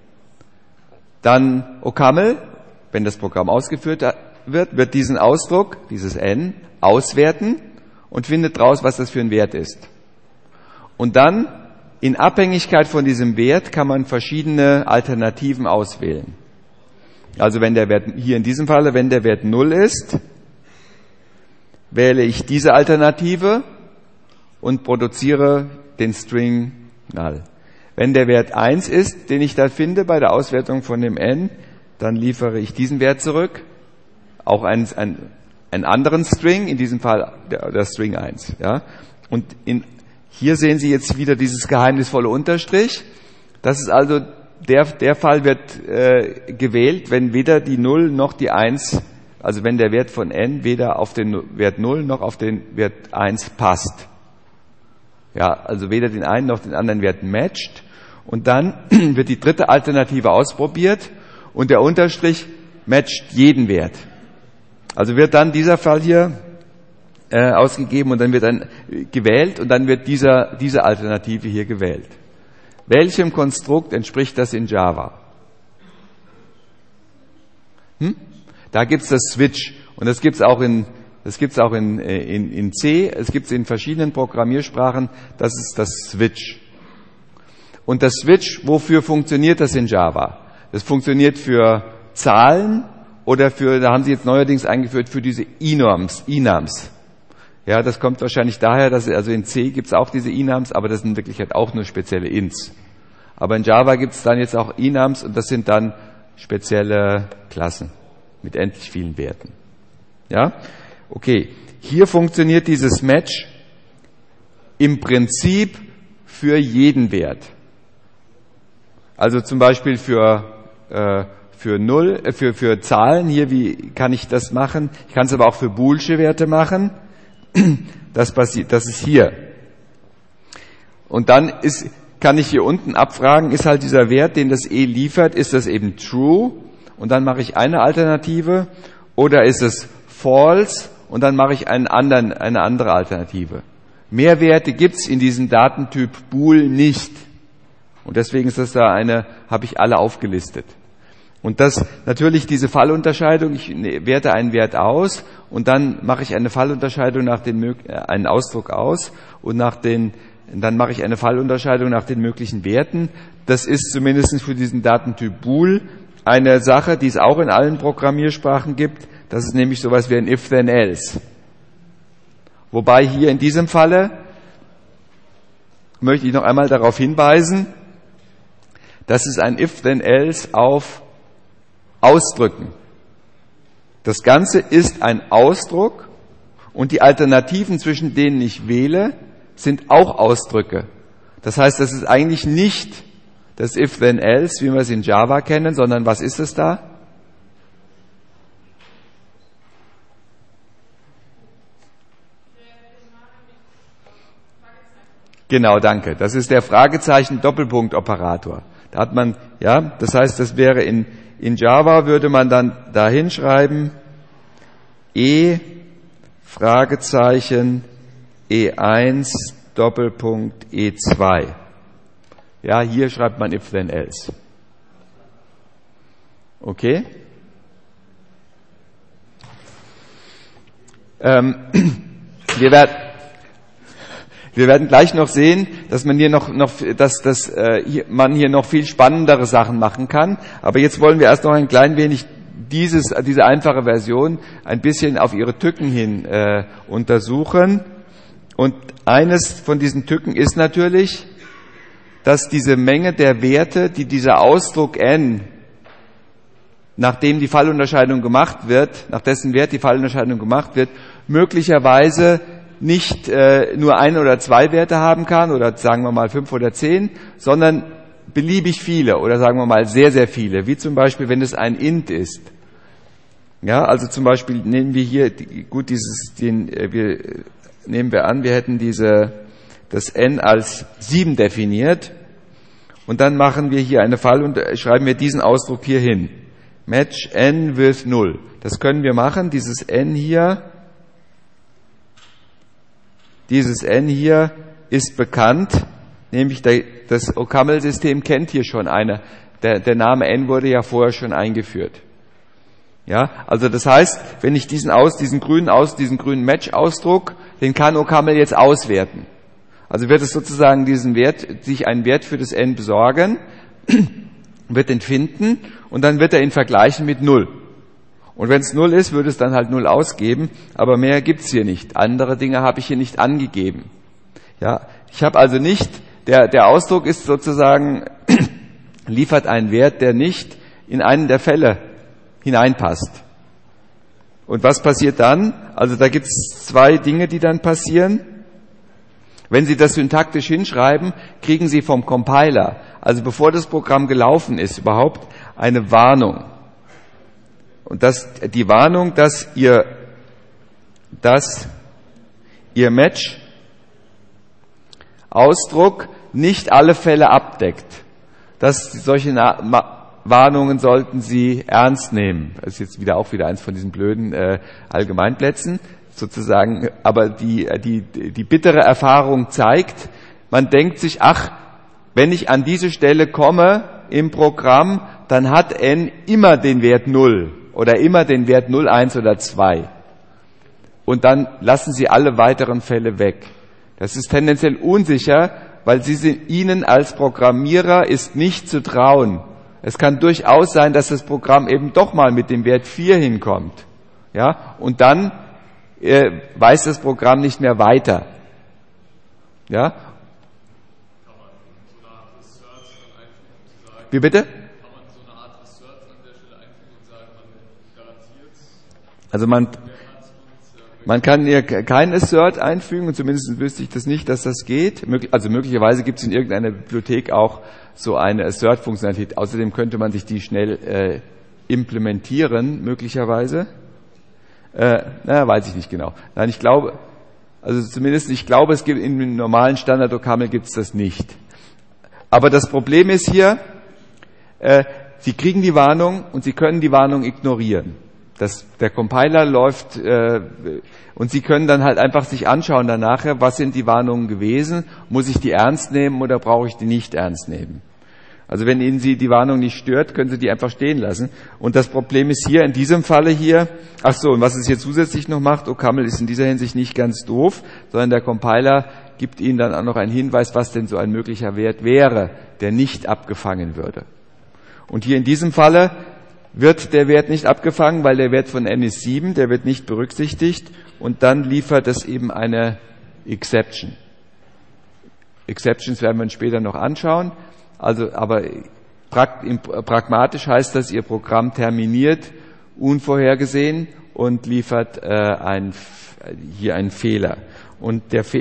Dann OCaml, wenn das Programm ausgeführt wird diesen Ausdruck, dieses N, auswerten. und findet raus, was das für ein Wert ist. Und dann, in Abhängigkeit von diesem Wert, kann man verschiedene Alternativen auswählen. Also wenn der Wert, hier in diesem Falle, wenn der Wert 0 ist, wähle ich diese Alternative und produziere den String null. Wenn der Wert 1 ist, den ich da finde bei der Auswertung von dem n, dann liefere ich diesen Wert zurück, auch einen anderen String, in diesem Fall der String 1. Ja? Und hier sehen Sie jetzt wieder dieses geheimnisvolle Unterstrich. Das ist also, der Fall wird gewählt, wenn weder die 0 noch die 1, also wenn der Wert von n weder auf den Wert 0 noch auf den Wert 1 passt. Ja, also weder den einen noch den anderen Wert matcht. Und dann wird die dritte Alternative ausprobiert und der Unterstrich matcht jeden Wert. Also wird dann dieser Fall hier ausgegeben und dann wird dann gewählt und dann wird diese Alternative hier gewählt. Welchem Konstrukt entspricht das in Java? Da gibt's das Switch und das gibt's auch in C, es gibt es in verschiedenen Programmiersprachen, das ist das Switch. Und das Switch, wofür funktioniert das in Java? Das funktioniert für Zahlen oder da haben sie jetzt neuerdings eingeführt, für diese enums. Ja, das kommt wahrscheinlich daher, also in C gibt es auch diese enums, aber das sind in Wirklichkeit auch nur spezielle Ints. Aber in Java gibt es dann jetzt auch enums und das sind dann spezielle Klassen mit endlich vielen Werten. Ja? Okay, hier funktioniert dieses Match im Prinzip für jeden Wert. Also zum Beispiel für Zahlen hier, wie kann ich das machen? Ich kann es aber auch für boolsche Werte machen. Das ist hier. Und dann kann ich hier unten abfragen, ist halt dieser Wert, den das liefert, ist das eben true? Und dann mache ich eine Alternative. Oder ist es false? Und dann mache ich eine andere Alternative. Mehr Werte gibt's in diesem Datentyp bool nicht. Und deswegen ist das habe ich alle aufgelistet. Und das, natürlich diese Fallunterscheidung, ich werte einen Wert aus und dann mache ich eine Fallunterscheidung einen Ausdruck aus und dann mache ich eine Fallunterscheidung nach den möglichen Werten. Das ist zumindest für diesen Datentyp bool eine Sache, die es auch in allen Programmiersprachen gibt. Das ist nämlich sowas wie ein if-then-else. Wobei hier in diesem Falle möchte ich noch einmal darauf hinweisen, das ist ein if-then-else auf Ausdrücken. Das Ganze ist ein Ausdruck und die Alternativen, zwischen denen ich wähle, sind auch Ausdrücke. Das heißt, das ist eigentlich nicht das if-then-else, wie wir es in Java kennen, sondern was ist es da? Genau, danke. Das ist der Fragezeichen-Doppelpunkt-Operator. Da hat man, ja, das heißt, das wäre in Java würde man dann da hinschreiben, Fragezeichen, E1, Doppelpunkt, E2. Ja, hier schreibt man if then else. Okay? Wir werden gleich noch sehen, dass man hier man hier noch viel spannendere Sachen machen kann. Aber jetzt wollen wir erst noch ein klein wenig diese einfache Version ein bisschen auf ihre Tücken hin untersuchen. Und eines von diesen Tücken ist natürlich, dass diese Menge der Werte, die dieser Ausdruck n, nachdem die Fallunterscheidung gemacht wird, nach dessen Wert die Fallunterscheidung gemacht wird, möglicherweise nicht nur ein oder zwei Werte haben kann oder sagen wir mal 5 oder 10, sondern beliebig viele oder sagen wir mal sehr, sehr viele, wie zum Beispiel, wenn es ein int ist. Ja, also zum Beispiel nehmen wir hier, nehmen wir an, wir hätten das n als 7 definiert und dann machen wir hier eine schreiben wir diesen Ausdruck hier hin. Match n with 0. Das können wir machen, dieses n hier ist bekannt, nämlich das OCaml-System kennt hier schon der Name n wurde ja vorher schon eingeführt. Ja, also das heißt, wenn ich diesen grünen Match-Ausdruck den kann OCaml jetzt auswerten. Also wird es sozusagen diesen Wert, sich einen Wert für das n besorgen, wird den finden und dann wird er ihn vergleichen mit 0. Und wenn es 0 ist, würde es dann halt 0 ausgeben, aber mehr gibt's hier nicht. Andere Dinge habe ich hier nicht angegeben. Ja, ich habe also nicht, der Ausdruck ist sozusagen, liefert einen Wert, der nicht in einen der Fälle hineinpasst. Und was passiert dann? Also da gibt's zwei Dinge, die dann passieren. Wenn Sie das syntaktisch hinschreiben, kriegen Sie vom Compiler, also bevor das Programm gelaufen ist, überhaupt eine Warnung. Und die Warnung, dass Ihr Match-Ausdruck nicht alle Fälle abdeckt. Solche Warnungen sollten Sie ernst nehmen. Das ist jetzt wieder eins von diesen blöden Allgemeinplätzen. Sozusagen, aber die bittere Erfahrung zeigt, man denkt sich, wenn ich an diese Stelle komme im Programm, dann hat n immer den Wert 0 oder immer den Wert 0, 1 oder 2. Und dann lassen Sie alle weiteren Fälle weg. Das ist tendenziell unsicher, weil Ihnen als Programmierer ist nicht zu trauen. Es kann durchaus sein, dass das Programm eben doch mal mit dem Wert 4 hinkommt. Ja, und dann weiß das Programm nicht mehr weiter. Ja? Kann man so eine Art Research dann einfügen und sagen, wie bitte? Kann man so eine Art Research an der Stelle einfügen und sagen, man garantiert? Also man kann hier kein Assert einfügen und zumindest wüsste ich das nicht, dass das geht. Also möglicherweise gibt es in irgendeiner Bibliothek auch so eine Assert-Funktionalität. Außerdem könnte man sich die schnell implementieren, möglicherweise. Weiß ich nicht genau. Nein, ich glaube, es gibt im normalen Standard OCaml gibt es das nicht. Aber das Problem ist hier, Sie kriegen die Warnung und Sie können die Warnung ignorieren. Der Compiler läuft und Sie können dann halt einfach sich anschauen danach, was sind die Warnungen gewesen, muss ich die ernst nehmen oder brauche ich die nicht ernst nehmen. Also wenn Ihnen die Warnung nicht stört, können Sie die einfach stehen lassen. Und das Problem ist hier, in diesem Falle hier, und was es hier zusätzlich noch macht, OCaml ist in dieser Hinsicht nicht ganz doof, sondern der Compiler gibt Ihnen dann auch noch einen Hinweis, was denn so ein möglicher Wert wäre, der nicht abgefangen würde. Und hier in diesem Falle wird der Wert nicht abgefangen, weil der Wert von n ist 7, der wird nicht berücksichtigt und dann liefert es eben eine Exception. Exceptions werden wir uns später noch anschauen. Also, aber pragmatisch heißt das, Ihr Programm terminiert unvorhergesehen und liefert hier einen Fehler. Und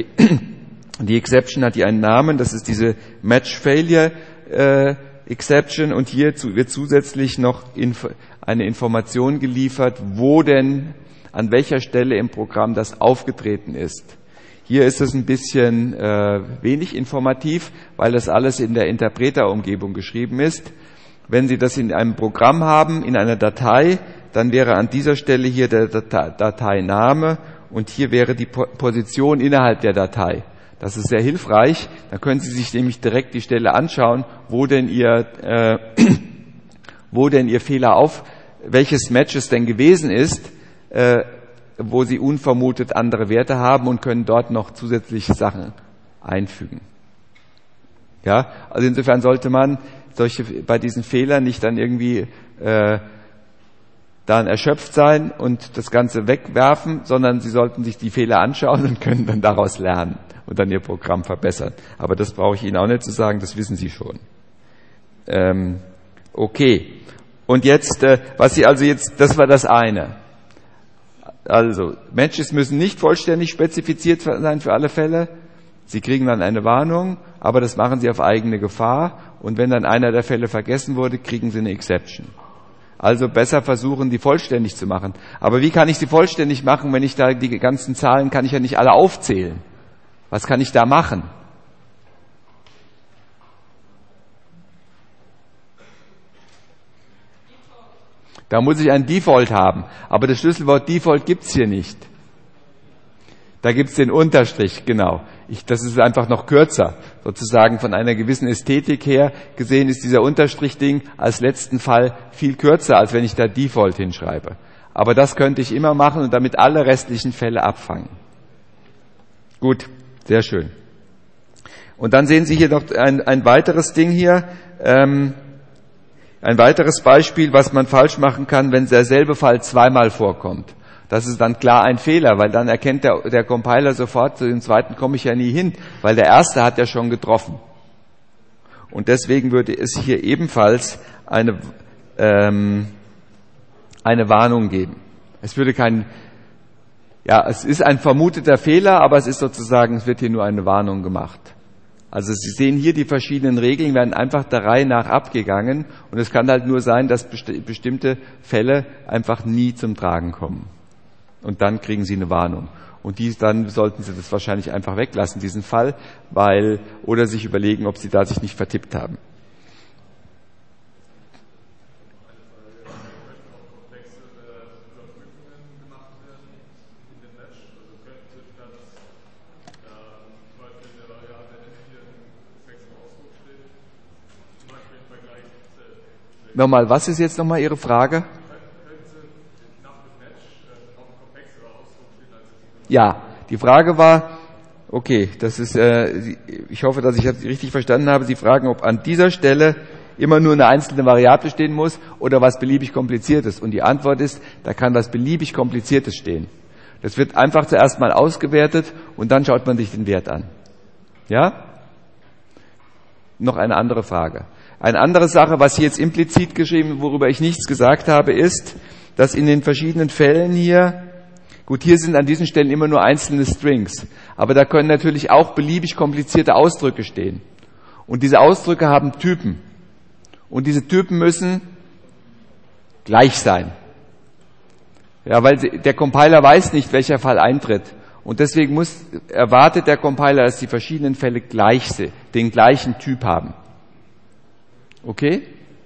die Exception hat hier einen Namen, das ist diese Match Failure Exception und hier wird zusätzlich noch eine Information geliefert, wo denn, an welcher Stelle im Programm das aufgetreten ist. Hier ist es ein bisschen wenig informativ, weil das alles in der Interpreter-Umgebung geschrieben ist. Wenn Sie das in einem Programm haben, in einer Datei, dann wäre an dieser Stelle hier der Dateiname und hier wäre die Position innerhalb der Datei. Das ist sehr hilfreich. Da können Sie sich nämlich direkt die Stelle anschauen, wo denn Ihr Fehler welches Match es denn gewesen ist, wo Sie unvermutet andere Werte haben und können dort noch zusätzliche Sachen einfügen. Ja, also insofern sollte man bei diesen Fehlern nicht dann irgendwie dann erschöpft sein und das Ganze wegwerfen, sondern Sie sollten sich die Fehler anschauen und können dann daraus lernen und dann Ihr Programm verbessern. Aber das brauche ich Ihnen auch nicht zu sagen, das wissen Sie schon. Okay. Und jetzt, das war das eine. Also, Matches müssen nicht vollständig spezifiziert sein für alle Fälle. Sie kriegen dann eine Warnung, aber das machen Sie auf eigene Gefahr. Und wenn dann einer der Fälle vergessen wurde, kriegen Sie eine Exception. Also besser versuchen, die vollständig zu machen. Aber wie kann ich sie vollständig machen, wenn ich da die ganzen Zahlen, kann ich ja nicht alle aufzählen. Was kann ich da machen? Da muss ich ein Default haben. Aber das Schlüsselwort Default gibt's hier nicht. Da gibt's den Unterstrich, genau. Das ist einfach noch kürzer. Sozusagen von einer gewissen Ästhetik her gesehen ist dieser Unterstrich-Ding als letzten Fall viel kürzer, als wenn ich da Default hinschreibe. Aber das könnte ich immer machen und damit alle restlichen Fälle abfangen. Gut, sehr schön. Und dann sehen Sie hier noch ein weiteres Ding hier, ein weiteres Beispiel, was man falsch machen kann, wenn derselbe Fall zweimal vorkommt. Das ist dann klar ein Fehler, weil dann erkennt der Compiler sofort, zu dem zweiten komme ich ja nie hin, weil der erste hat ja schon getroffen. Und deswegen würde es hier ebenfalls eine Warnung geben. Es ist ein vermuteter Fehler, aber es wird hier nur eine Warnung gemacht. Also Sie sehen hier, die verschiedenen Regeln werden einfach der Reihe nach abgegangen und es kann halt nur sein, dass bestimmte Fälle einfach nie zum Tragen kommen. Und dann kriegen Sie eine Warnung. Und dann sollten Sie das wahrscheinlich einfach weglassen, diesen Fall, oder sich überlegen, ob Sie da sich nicht vertippt haben. Nochmal, was ist jetzt nochmal Ihre Frage? Ja, die Frage war, okay, ich hoffe, dass ich das richtig verstanden habe. Sie fragen, ob an dieser Stelle immer nur eine einzelne Variable stehen muss oder was beliebig Kompliziertes. Und die Antwort ist, da kann was beliebig Kompliziertes stehen. Das wird einfach zuerst mal ausgewertet und dann schaut man sich den Wert an. Ja? Noch eine andere Frage. Eine andere Sache, was hier jetzt implizit geschrieben, worüber ich nichts gesagt habe, ist, dass in den verschiedenen Fällen hier sind an diesen Stellen immer nur einzelne Strings, aber da können natürlich auch beliebig komplizierte Ausdrücke stehen. Und diese Ausdrücke haben Typen. Und diese Typen müssen gleich sein. Ja, weil der Compiler weiß nicht, welcher Fall eintritt. Und deswegen erwartet der Compiler, dass die verschiedenen Fälle den gleichen Typ haben. Okay?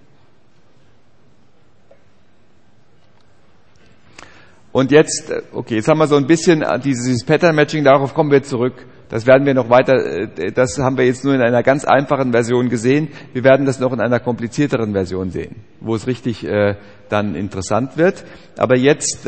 Und jetzt haben wir so ein bisschen dieses Pattern Matching, darauf kommen wir zurück. Das werden wir noch weiter, das haben wir jetzt nur in einer ganz einfachen Version gesehen. Wir werden das noch in einer komplizierteren Version sehen, wo es richtig dann interessant wird. Aber jetzt,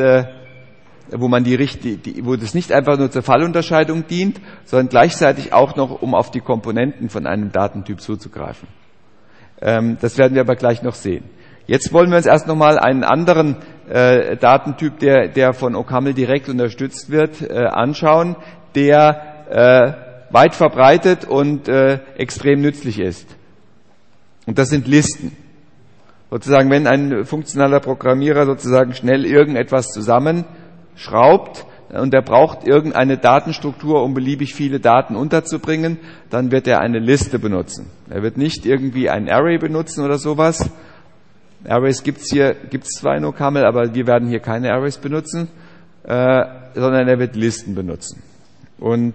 wo das nicht einfach nur zur Fallunterscheidung dient, sondern gleichzeitig auch noch, um auf die Komponenten von einem Datentyp zuzugreifen. Das werden wir aber gleich noch sehen. Jetzt wollen wir uns erst nochmal einen anderen Datentyp, der von OCaml direkt unterstützt wird, anschauen, der weit verbreitet und extrem nützlich ist. Und das sind Listen. Sozusagen, wenn ein funktionaler Programmierer sozusagen schnell irgendetwas zusammenschraubt und er braucht irgendeine Datenstruktur, um beliebig viele Daten unterzubringen, dann wird er eine Liste benutzen. Er wird nicht irgendwie ein Array benutzen oder sowas. Arrays gibt's zwar in OCaml, aber wir werden hier keine Arrays benutzen, sondern er wird Listen benutzen. Und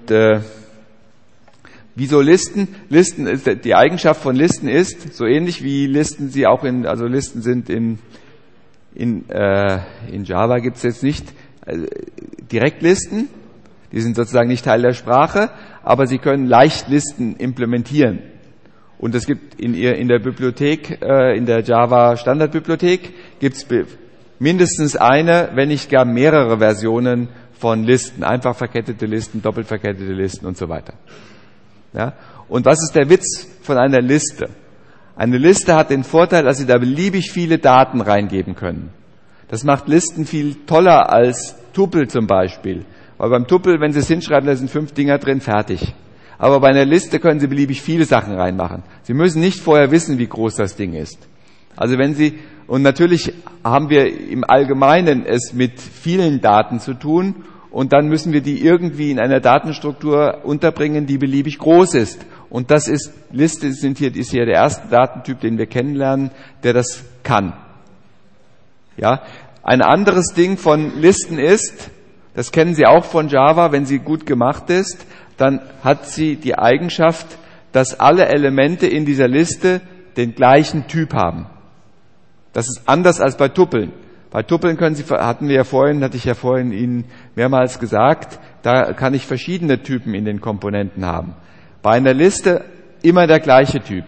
wieso Listen? Die Eigenschaft von Listen ist, so ähnlich wie Listen Listen sind in Java gibt's jetzt nicht Direktlisten, die sind sozusagen nicht Teil der Sprache, aber sie können leicht Listen implementieren. Und es gibt in der Bibliothek, in der Java Standardbibliothek, gibt's mindestens eine, wenn nicht gar mehrere Versionen von Listen, einfach verkettete Listen, doppelt verkettete Listen und so weiter. Ja? Und was ist der Witz von einer Liste? Eine Liste hat den Vorteil, dass Sie da beliebig viele Daten reingeben können. Das macht Listen viel toller als Tupel zum Beispiel. Weil beim Tupel, wenn Sie es hinschreiben, da sind 5 Dinger drin, fertig. Aber bei einer Liste können Sie beliebig viele Sachen reinmachen. Sie müssen nicht vorher wissen, wie groß das Ding ist. Also und natürlich haben wir im Allgemeinen es mit vielen Daten zu tun und dann müssen wir die irgendwie in einer Datenstruktur unterbringen, die beliebig groß ist. Und Liste ist hier der erste Datentyp, den wir kennenlernen, der das kann. Ja. Ein anderes Ding von Listen ist, das kennen Sie auch von Java, wenn sie gut gemacht ist, dann hat sie die Eigenschaft, dass alle Elemente in dieser Liste den gleichen Typ haben. Das ist anders als bei Tupeln. Bei Tupeln hatte ich ja vorhin Ihnen mehrmals gesagt, da kann ich verschiedene Typen in den Komponenten haben. Bei einer Liste immer der gleiche Typ.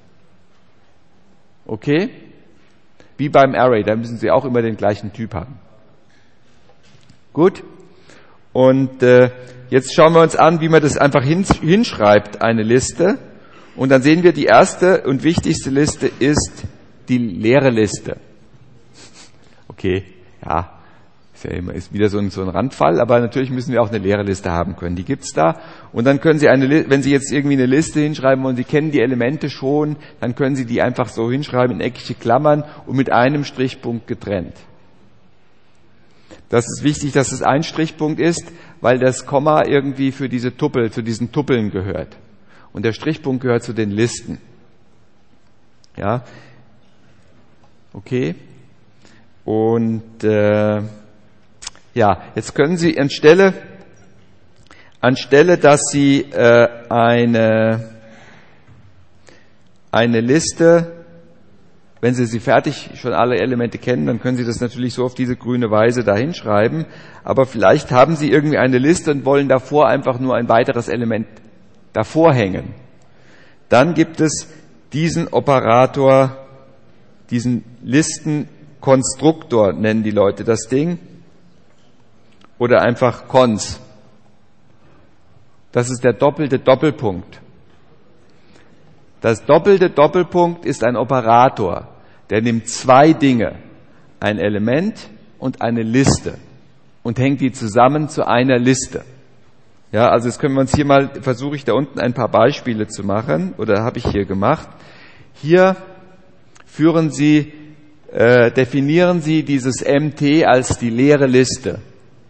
Okay? Wie beim Array, da müssen Sie auch immer den gleichen Typ haben. Gut? Und jetzt schauen wir uns an, wie man das einfach hinschreibt, eine Liste. Und dann sehen wir, die erste und wichtigste Liste ist die leere Liste. Okay, ja, ist wieder so ein Randfall, aber natürlich müssen wir auch eine leere Liste haben können. Die gibt's da. Und dann können Sie wenn Sie jetzt irgendwie eine Liste hinschreiben und Sie kennen die Elemente schon, dann können Sie die einfach so hinschreiben in eckige Klammern und mit einem Strichpunkt getrennt. Das ist wichtig, dass es ein Strichpunkt ist, weil das Komma irgendwie für diesen Tuppeln gehört. Und der Strichpunkt gehört zu den Listen. Ja. Okay. Und jetzt können Sie anstelle, dass Sie eine Liste, wenn Sie fertig schon alle Elemente kennen, dann können Sie das natürlich so auf diese grüne Weise da hinschreiben. Aber vielleicht haben Sie irgendwie eine Liste und wollen davor einfach nur ein weiteres Element davor hängen. Dann gibt es diesen Operator, diesen Listenkonstruktor nennen die Leute das Ding. Oder einfach Cons. Das ist der doppelte Doppelpunkt. Das doppelte Doppelpunkt ist ein Operator, der nimmt zwei Dinge, ein Element und eine Liste, und hängt die zusammen zu einer Liste. Ja, also jetzt können wir uns hier mal, versuche ich da unten ein paar Beispiele zu machen, oder habe ich hier gemacht. Hier definieren Sie dieses MT als die leere Liste.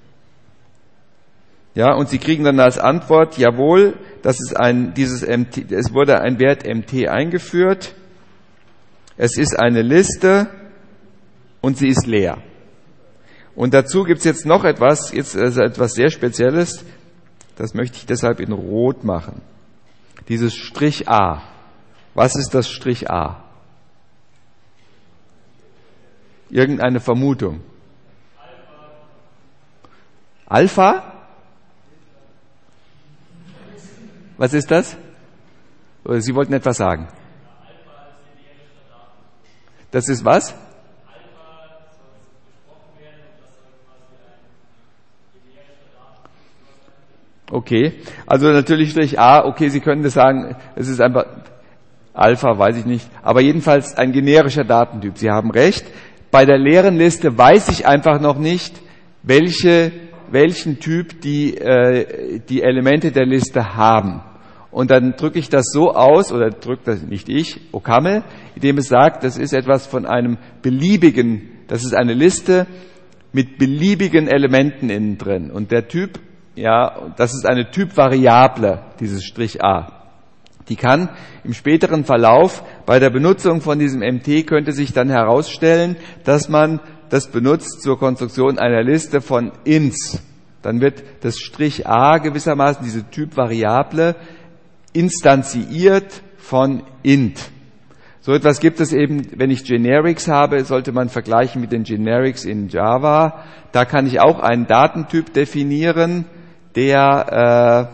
Ja, und Sie kriegen dann als Antwort, jawohl, es wurde ein Wert MT eingeführt, es ist eine Liste und sie ist leer. Und dazu gibt's jetzt noch etwas sehr Spezielles, das möchte ich deshalb in Rot machen. Dieses Strich A. Was ist das Strich A? Irgendeine Vermutung? Alpha? Was ist das? Oder Sie wollten etwas sagen? Das ist was? Okay, also natürlich Strich A, okay, Sie können das sagen, es ist einfach Alpha, weiß ich nicht, aber jedenfalls ein generischer Datentyp. Sie haben recht. Bei der leeren Liste weiß ich einfach noch nicht, welchen Typ die Elemente der Liste haben. Und dann drücke ich das so aus, oder drückt das nicht ich, OCaml, indem es sagt, das ist etwas von einem beliebigen, das ist eine Liste mit beliebigen Elementen innen drin. Und der Typ, ja, das ist eine Typvariable, dieses Strich A. Die kann im späteren Verlauf, bei der Benutzung von diesem MT, könnte sich dann herausstellen, dass man das benutzt zur Konstruktion einer Liste von Ints. Dann wird das Strich A gewissermaßen, diese Typvariable, instanziert von int. So etwas gibt es eben, wenn ich Generics habe, sollte man vergleichen mit den Generics in Java. Da kann ich auch einen Datentyp definieren, der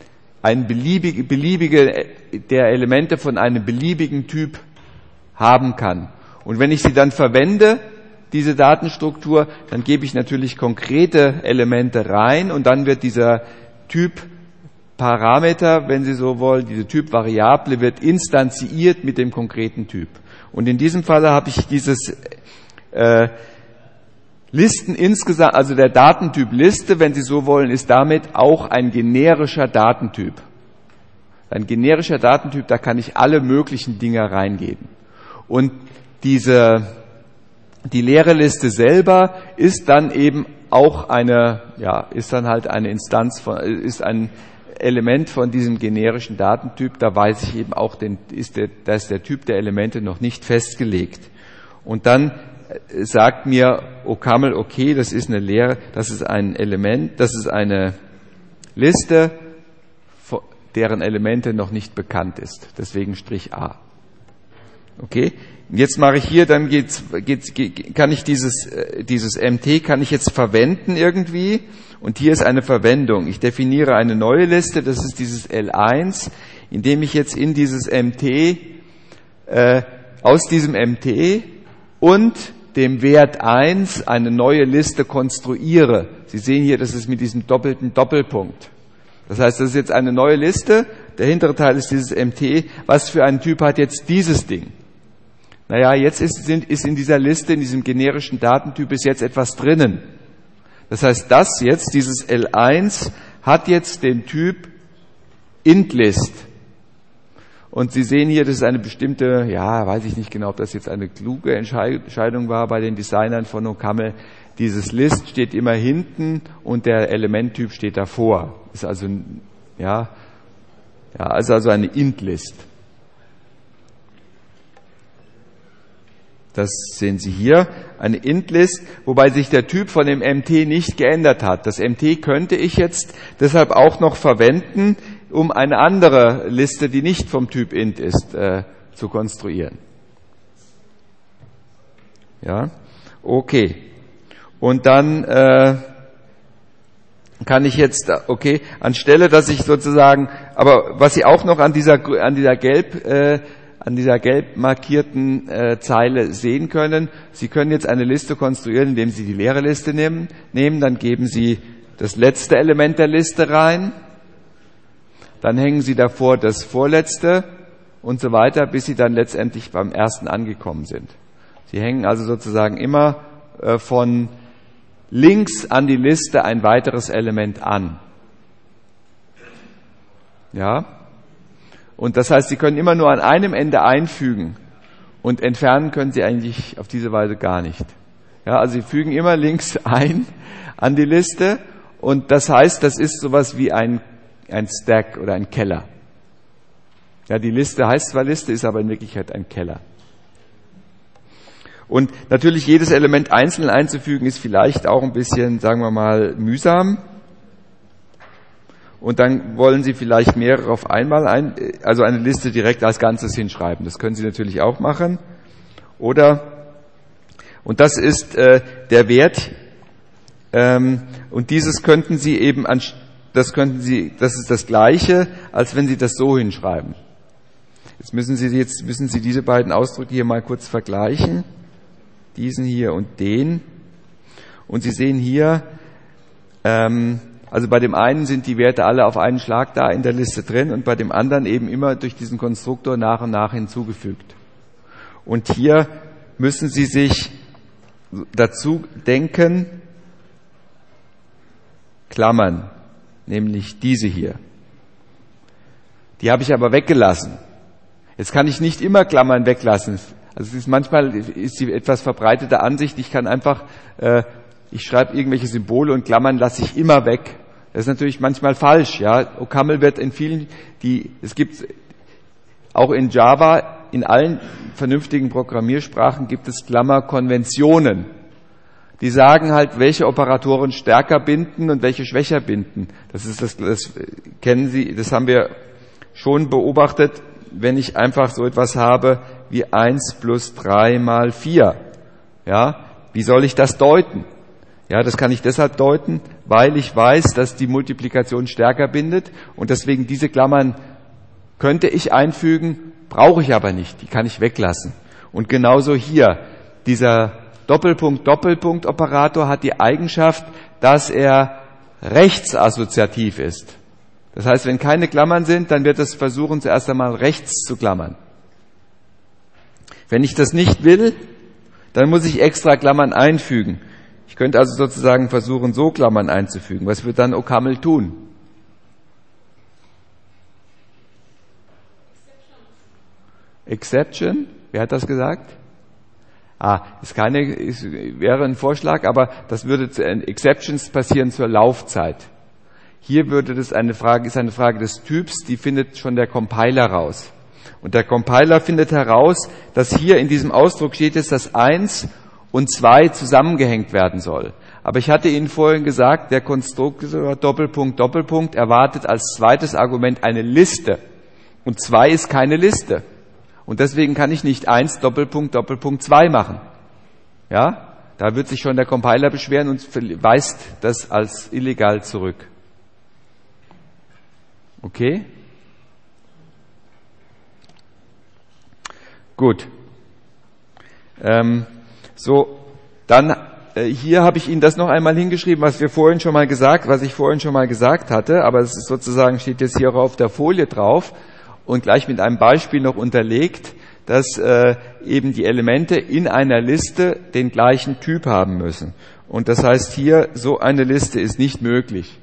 der Elemente von einem beliebigen Typ haben kann. Und wenn ich sie dann verwende, diese Datenstruktur, dann gebe ich natürlich konkrete Elemente rein und dann wird dieser Typparameter, wenn Sie so wollen, diese Typvariable wird instanziert mit dem konkreten Typ. Und in diesem Falle habe ich dieses Listen insgesamt, also der Datentyp Liste, wenn Sie so wollen, ist damit auch ein generischer Datentyp. Ein generischer Datentyp, da kann ich alle möglichen Dinge reingeben. Und die leere Liste selber ist dann eben auch ist dann halt eine Instanz ist ein Element von diesem generischen Datentyp. Da weiß ich eben auch, da ist der Typ der Elemente noch nicht festgelegt. Und dann sagt mir OCaml, okay, das ist ein Element, das ist eine Liste, deren Elemente noch nicht bekannt ist. Deswegen Strich A. Okay? Und jetzt mache ich hier, dann kann ich dieses MT kann ich jetzt verwenden irgendwie. Und hier ist eine Verwendung. Ich definiere eine neue Liste, das ist dieses L1, indem ich jetzt in dieses MT, aus diesem MT und dem Wert 1 eine neue Liste konstruiere. Sie sehen hier, das ist mit diesem doppelten Doppelpunkt. Das heißt, das ist jetzt eine neue Liste. Der hintere Teil ist dieses MT. Was für einen Typ hat jetzt dieses Ding? Naja, jetzt ist in dieser Liste, in diesem generischen Datentyp ist jetzt etwas drinnen. Das heißt, dieses L1 hat jetzt den Typ IntList. Und Sie sehen hier, das ist eine bestimmte, ja, weiß ich nicht genau, ob das jetzt eine kluge Entscheidung war bei den Designern von OCaml. Dieses List steht immer hinten und der Elementtyp steht davor. Ist also, also eine IntList. Das sehen Sie hier, eine IntList, wobei sich der Typ von dem MT nicht geändert hat. Das MT könnte ich jetzt deshalb auch noch verwenden, um eine andere Liste, die nicht vom Typ int ist, zu konstruieren. Ja, okay. Und dann kann ich jetzt, anstelle, dass ich sozusagen, aber was Sie auch noch an dieser gelb markierten Zeile sehen können, Sie können jetzt eine Liste konstruieren, indem Sie die leere Liste nehmen, dann geben Sie das letzte Element der Liste rein, dann hängen Sie davor das vorletzte und so weiter, bis Sie dann letztendlich beim ersten angekommen sind. Sie hängen also sozusagen immer von links an die Liste ein weiteres Element an. Ja? Und das heißt, Sie können immer nur an einem Ende einfügen und entfernen können Sie eigentlich auf diese Weise gar nicht. Ja, also Sie fügen immer links ein an die Liste und das heißt, das ist sowas wie ein Stack oder ein Keller. Ja, die Liste heißt zwar Liste, ist aber in Wirklichkeit ein Keller. Und natürlich jedes Element einzeln einzufügen ist vielleicht auch ein bisschen, sagen wir mal, mühsam. Und dann wollen Sie vielleicht mehrere auf einmal also eine Liste direkt als Ganzes hinschreiben. Das können Sie natürlich auch machen. Und das ist der Wert, und dieses könnten Sie eben, das ist das Gleiche, als wenn Sie das so hinschreiben. Jetzt müssen Sie diese beiden Ausdrücke hier mal kurz vergleichen. Diesen hier und den. Und Sie sehen hier, also bei dem einen sind die Werte alle auf einen Schlag da in der Liste drin und bei dem anderen eben immer durch diesen Konstruktor nach und nach hinzugefügt. Und hier müssen Sie sich dazu denken, Klammern, nämlich diese hier. Die habe ich aber weggelassen. Jetzt kann ich nicht immer Klammern weglassen. Also manchmal ist die etwas verbreitete Ansicht, ich kann einfach, ich schreibe irgendwelche Symbole und Klammern lasse ich immer weg. Das ist natürlich manchmal falsch, ja. OCaml wird in vielen, es gibt auch in Java, in allen vernünftigen Programmiersprachen gibt es Klammerkonventionen. Die sagen halt, welche Operatoren stärker binden und welche schwächer binden. Das kennen Sie, das haben wir schon beobachtet, wenn ich einfach so etwas habe wie 1 plus 3 mal 4. Ja, wie soll ich das deuten? Ja, das kann ich deshalb deuten, weil ich weiß, dass die Multiplikation stärker bindet und deswegen diese Klammern könnte ich einfügen, brauche ich aber nicht, die kann ich weglassen. Und genauso hier, dieser Doppelpunkt-Doppelpunkt-Operator hat die Eigenschaft, dass er rechtsassoziativ ist. Das heißt, wenn keine Klammern sind, dann wird es versuchen, zuerst einmal rechts zu klammern. Wenn ich das nicht will, dann muss ich extra Klammern einfügen. Ich könnte also sozusagen versuchen, so Klammern einzufügen. Was wird dann OCaml tun? Exception? Wer hat das gesagt? Wäre ein Vorschlag, aber das würde Exceptions passieren zur Laufzeit. Hier ist eine Frage des Typs, die findet schon der Compiler raus. Und der Compiler findet heraus, dass hier in diesem Ausdruck steht jetzt, dass 1 und 2 zusammengehängt werden soll. Aber ich hatte Ihnen vorhin gesagt, der Konstruktor Doppelpunkt, Doppelpunkt erwartet als zweites Argument eine Liste. Und 2 ist keine Liste. Und deswegen kann ich nicht 1 Doppelpunkt, Doppelpunkt 2 machen. Ja? Da wird sich schon der Compiler beschweren und weist das als illegal zurück. Okay? Gut. Dann hier habe ich Ihnen das noch einmal hingeschrieben, was ich vorhin schon mal gesagt hatte, aber es ist sozusagen, steht jetzt hier auch auf der Folie drauf und gleich mit einem Beispiel noch unterlegt, dass eben die Elemente in einer Liste den gleichen Typ haben müssen. Und das heißt hier, so eine Liste ist nicht möglich.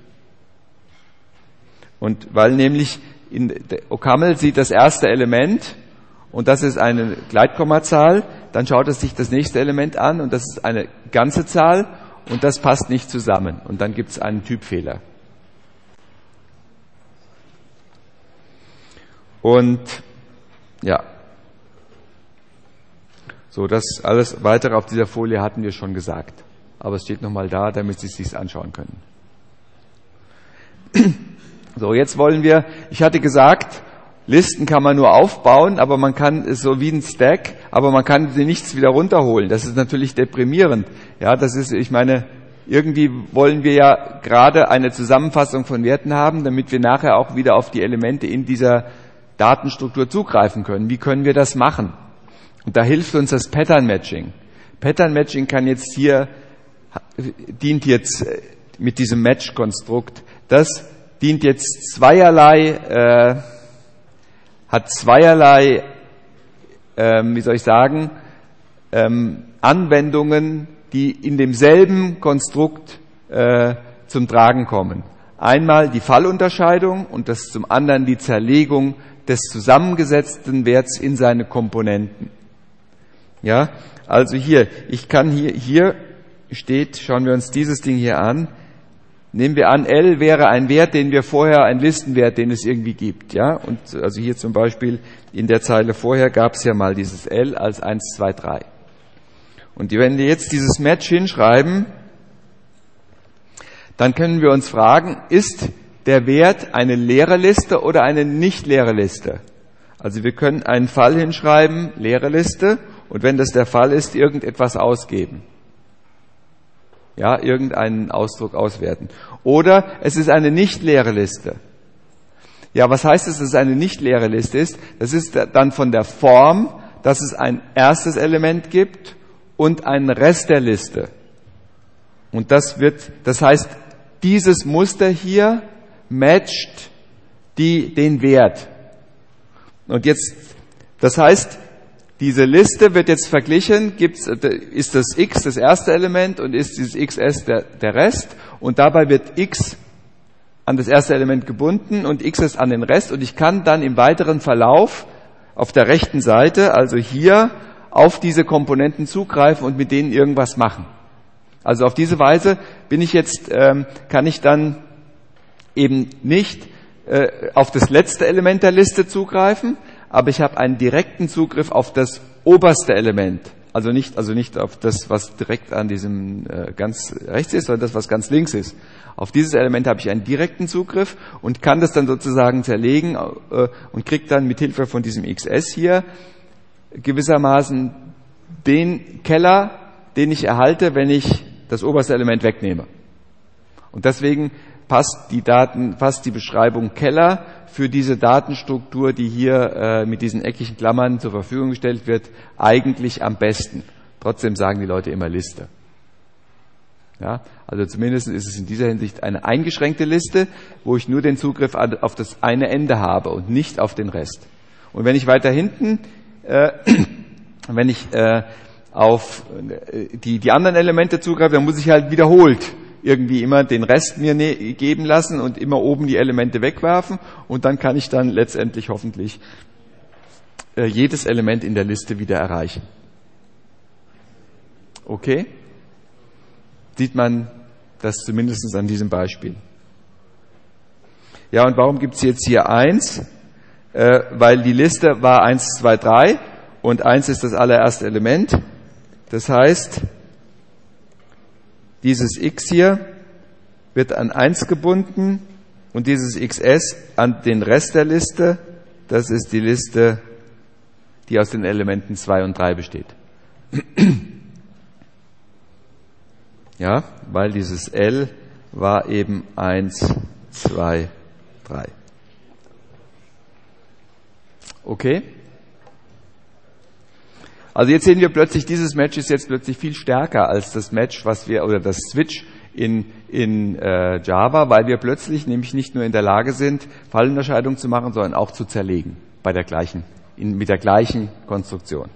Und weil nämlich in OCaml sieht das erste Element und das ist eine Gleitkommazahl, dann schaut es sich das nächste Element an und das ist eine ganze Zahl und das passt nicht zusammen und dann gibt es einen Typfehler. Und ja, so das alles weitere auf dieser Folie hatten wir schon gesagt, aber es steht nochmal da, damit Sie es sich anschauen können. So, jetzt wollen wir, ich hatte gesagt, Listen kann man nur aufbauen, aber man kann es so wie ein Stack, aber man kann sie nichts wieder runterholen. Das ist natürlich deprimierend. Ja, das ist, ich meine, irgendwie wollen wir ja gerade eine Zusammenfassung von Werten haben, damit wir nachher auch wieder auf die Elemente in dieser Datenstruktur zugreifen können. Wie können wir das machen? Und da hilft uns das Pattern Matching. Pattern Matching dient jetzt mit diesem Match-Konstrukt. Das dient jetzt hat zweierlei, Anwendungen, die in demselben Konstrukt zum Tragen kommen. Einmal die Fallunterscheidung und das zum anderen die Zerlegung des zusammengesetzten Werts in seine Komponenten. Ja, also hier steht, schauen wir uns dieses Ding hier an. Nehmen wir an, L wäre ein Wert, den wir vorher, ein Listenwert, den es irgendwie gibt, ja. Und also hier zum Beispiel in der Zeile vorher gab es ja mal dieses L als 1, 2, 3. Und wenn wir jetzt dieses Match hinschreiben, dann können wir uns fragen, ist der Wert eine leere Liste oder eine nicht leere Liste? Also wir können einen Fall hinschreiben, leere Liste, und wenn das der Fall ist, irgendetwas ausgeben. Ja, irgendeinen Ausdruck auswerten. Oder es ist eine nicht leere Liste. Ja, was heißt es, dass es eine nicht leere Liste ist? Das ist dann von der Form, dass es ein erstes Element gibt und einen Rest der Liste. Und das heißt, dieses Muster hier matcht den Wert. Und jetzt, das heißt, diese Liste wird jetzt verglichen, ist das x das erste Element und ist dieses xs der Rest, und dabei wird x an das erste Element gebunden und xs an den Rest, und ich kann dann im weiteren Verlauf auf der rechten Seite, also hier, auf diese Komponenten zugreifen und mit denen irgendwas machen. Also auf diese Weise kann ich dann eben nicht auf das letzte Element der Liste zugreifen, aber ich habe einen direkten Zugriff auf das oberste Element. Also nicht auf das, was direkt an diesem ganz rechts ist, sondern das, was ganz links ist. Auf dieses Element habe ich einen direkten Zugriff und kann das dann sozusagen zerlegen und kriege dann mit Hilfe von diesem XS hier gewissermaßen den Keller, den ich erhalte, wenn ich das oberste Element wegnehme. Und deswegen passt die Beschreibung Keller für diese Datenstruktur, die hier mit diesen eckigen Klammern zur Verfügung gestellt wird, eigentlich am besten. Trotzdem sagen die Leute immer Liste. Ja, also zumindest ist es in dieser Hinsicht eine eingeschränkte Liste, wo ich nur den Zugriff auf das eine Ende habe und nicht auf den Rest. Und wenn ich weiter hinten, auf die anderen Elemente zugreife, dann muss ich halt wiederholt irgendwie immer den Rest mir geben lassen und immer oben die Elemente wegwerfen, und dann kann ich dann letztendlich hoffentlich jedes Element in der Liste wieder erreichen. Okay? Sieht man das zumindest an diesem Beispiel. Ja, und warum gibt es jetzt hier 1? Weil die Liste war 1, 2, 3 und 1 ist das allererste Element. Das heißt, dieses x hier wird an 1 gebunden und dieses xs an den Rest der Liste. Das ist die Liste, die aus den Elementen 2 und 3 besteht. Ja, weil dieses L war eben 1, 2, 3. Okay? Also jetzt sehen wir plötzlich, dieses Match ist jetzt plötzlich viel stärker als das Match, oder das Switch in Java, weil wir plötzlich nämlich nicht nur in der Lage sind, Fallunterscheidung zu machen, sondern auch zu zerlegen mit der gleichen Konstruktion.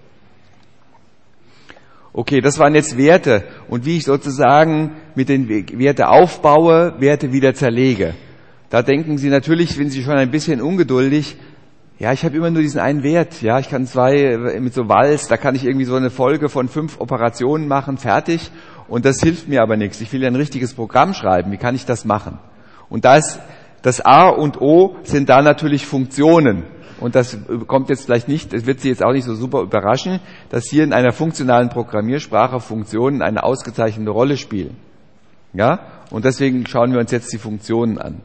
Okay, das waren jetzt Werte und wie ich sozusagen mit den Werte aufbaue, Werte wieder zerlege. Da denken Sie natürlich, sind Sie schon ein bisschen ungeduldig. Ja, ich habe immer nur diesen einen Wert. Ja, ich kann mit so Vals, da kann ich irgendwie so eine Folge von 5 Operationen machen, fertig. Und das hilft mir aber nichts. Ich will ja ein richtiges Programm schreiben. Wie kann ich das machen? Und das A und O sind da natürlich Funktionen. Und das kommt jetzt vielleicht nicht, es wird Sie jetzt auch nicht so super überraschen, dass hier in einer funktionalen Programmiersprache Funktionen eine ausgezeichnete Rolle spielen. Ja? Und deswegen schauen wir uns jetzt die Funktionen an.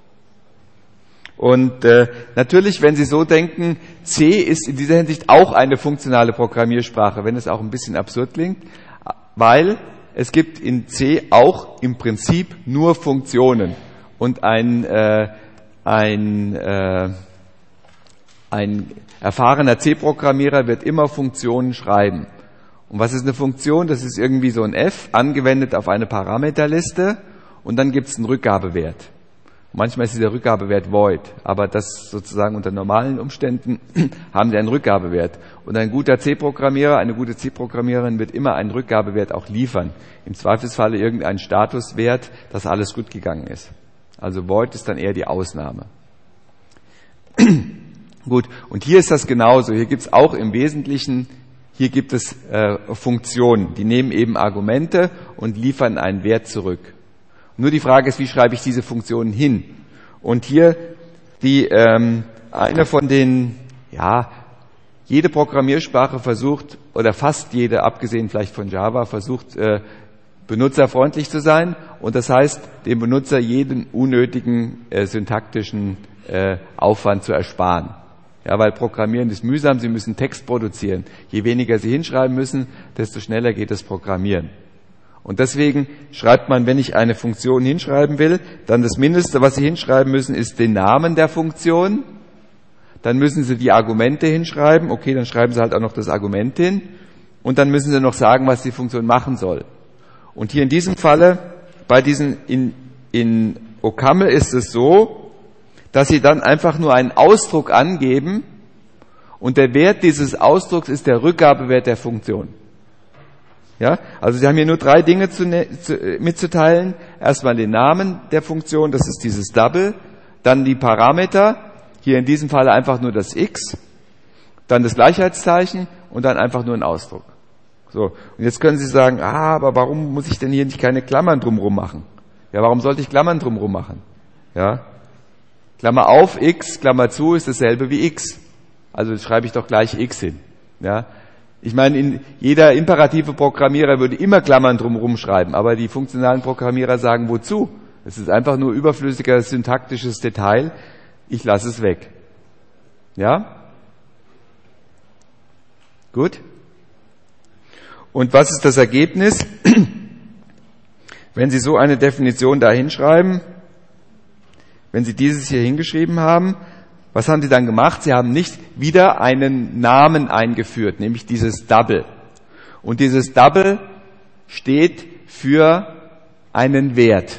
Und natürlich, wenn Sie so denken, C ist in dieser Hinsicht auch eine funktionale Programmiersprache, wenn es auch ein bisschen absurd klingt, weil es gibt in C auch im Prinzip nur Funktionen. Und ein erfahrener C-Programmierer wird immer Funktionen schreiben. Und was ist eine Funktion? Das ist irgendwie so ein F, angewendet auf eine Parameterliste, und dann gibt es einen Rückgabewert. Manchmal ist dieser Rückgabewert void, aber das sozusagen unter normalen Umständen haben Sie einen Rückgabewert. Und ein guter C-Programmierer, eine gute C-Programmiererin wird immer einen Rückgabewert auch liefern. Im Zweifelsfalle irgendeinen Statuswert, dass alles gut gegangen ist. Also void ist dann eher die Ausnahme. Gut, und hier ist das genauso. Hier gibt es auch im Wesentlichen, hier gibt es Funktionen, die nehmen eben Argumente und liefern einen Wert zurück. Nur die Frage ist, wie schreibe ich diese Funktionen hin? Und hier eine von den, jede Programmiersprache versucht, oder fast jede, abgesehen vielleicht von Java, versucht benutzerfreundlich zu sein. Und das heißt, dem Benutzer jeden unnötigen syntaktischen Aufwand zu ersparen. Ja, weil Programmieren ist mühsam, Sie müssen Text produzieren. Je weniger Sie hinschreiben müssen, desto schneller geht das Programmieren. Und deswegen schreibt man, wenn ich eine Funktion hinschreiben will, dann das Mindeste, was Sie hinschreiben müssen, ist den Namen der Funktion. Dann müssen Sie die Argumente hinschreiben. Okay, dann schreiben Sie halt auch noch das Argument hin. Und dann müssen Sie noch sagen, was die Funktion machen soll. Und hier in diesem Falle, in OCaml ist es so, dass Sie dann einfach nur einen Ausdruck angeben und der Wert dieses Ausdrucks ist der Rückgabewert der Funktion. Ja, also Sie haben hier nur 3 Dinge mitzuteilen. Erstmal den Namen der Funktion, das ist dieses Double. Dann die Parameter, hier in diesem Fall einfach nur das X. Dann das Gleichheitszeichen und dann einfach nur ein Ausdruck. So, und jetzt können Sie sagen, aber warum muss ich denn hier nicht keine Klammern drumherum machen? Ja, warum sollte ich Klammern drumherum machen? Ja, Klammer auf X, Klammer zu ist dasselbe wie X. Also schreibe ich doch gleich X hin. Ja. Ich meine, jeder imperative Programmierer würde immer Klammern drumherum schreiben, aber die funktionalen Programmierer sagen, wozu? Es ist einfach nur überflüssiges syntaktisches Detail. Ich lasse es weg. Ja? Gut? Und was ist das Ergebnis? Wenn Sie so eine Definition da hinschreiben, wenn Sie dieses hier hingeschrieben haben, was haben Sie dann gemacht? Sie haben nicht wieder einen Namen eingeführt, nämlich dieses Double. Und dieses Double steht für einen Wert.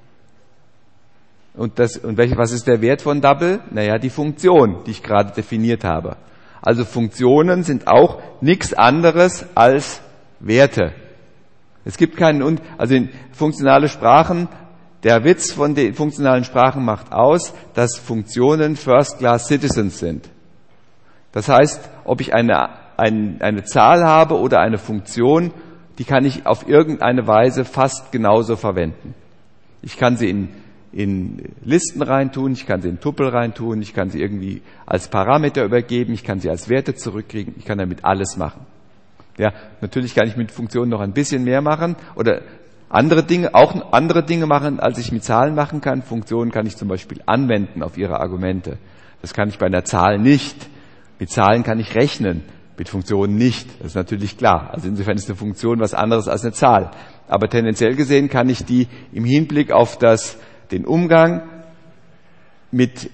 Was ist der Wert von Double? Naja, die Funktion, die ich gerade definiert habe. Also Funktionen sind auch nichts anderes als Werte. Es gibt also in funktionale Sprachen, der Witz von den funktionalen Sprachen macht aus, dass Funktionen First-Class Citizens sind. Das heißt, ob ich eine Zahl habe oder eine Funktion, die kann ich auf irgendeine Weise fast genauso verwenden. Ich kann sie in Listen reintun, ich kann sie in Tupel reintun, ich kann sie irgendwie als Parameter übergeben, ich kann sie als Werte zurückkriegen, ich kann damit alles machen. Ja, natürlich kann ich mit Funktionen noch ein bisschen mehr machen oder andere Dinge machen, als ich mit Zahlen machen kann. Funktionen kann ich zum Beispiel anwenden auf ihre Argumente. Das kann ich bei einer Zahl nicht. Mit Zahlen kann ich rechnen, mit Funktionen nicht. Das ist natürlich klar. Also insofern ist eine Funktion was anderes als eine Zahl. Aber tendenziell gesehen kann ich die im Hinblick auf den Umgang mit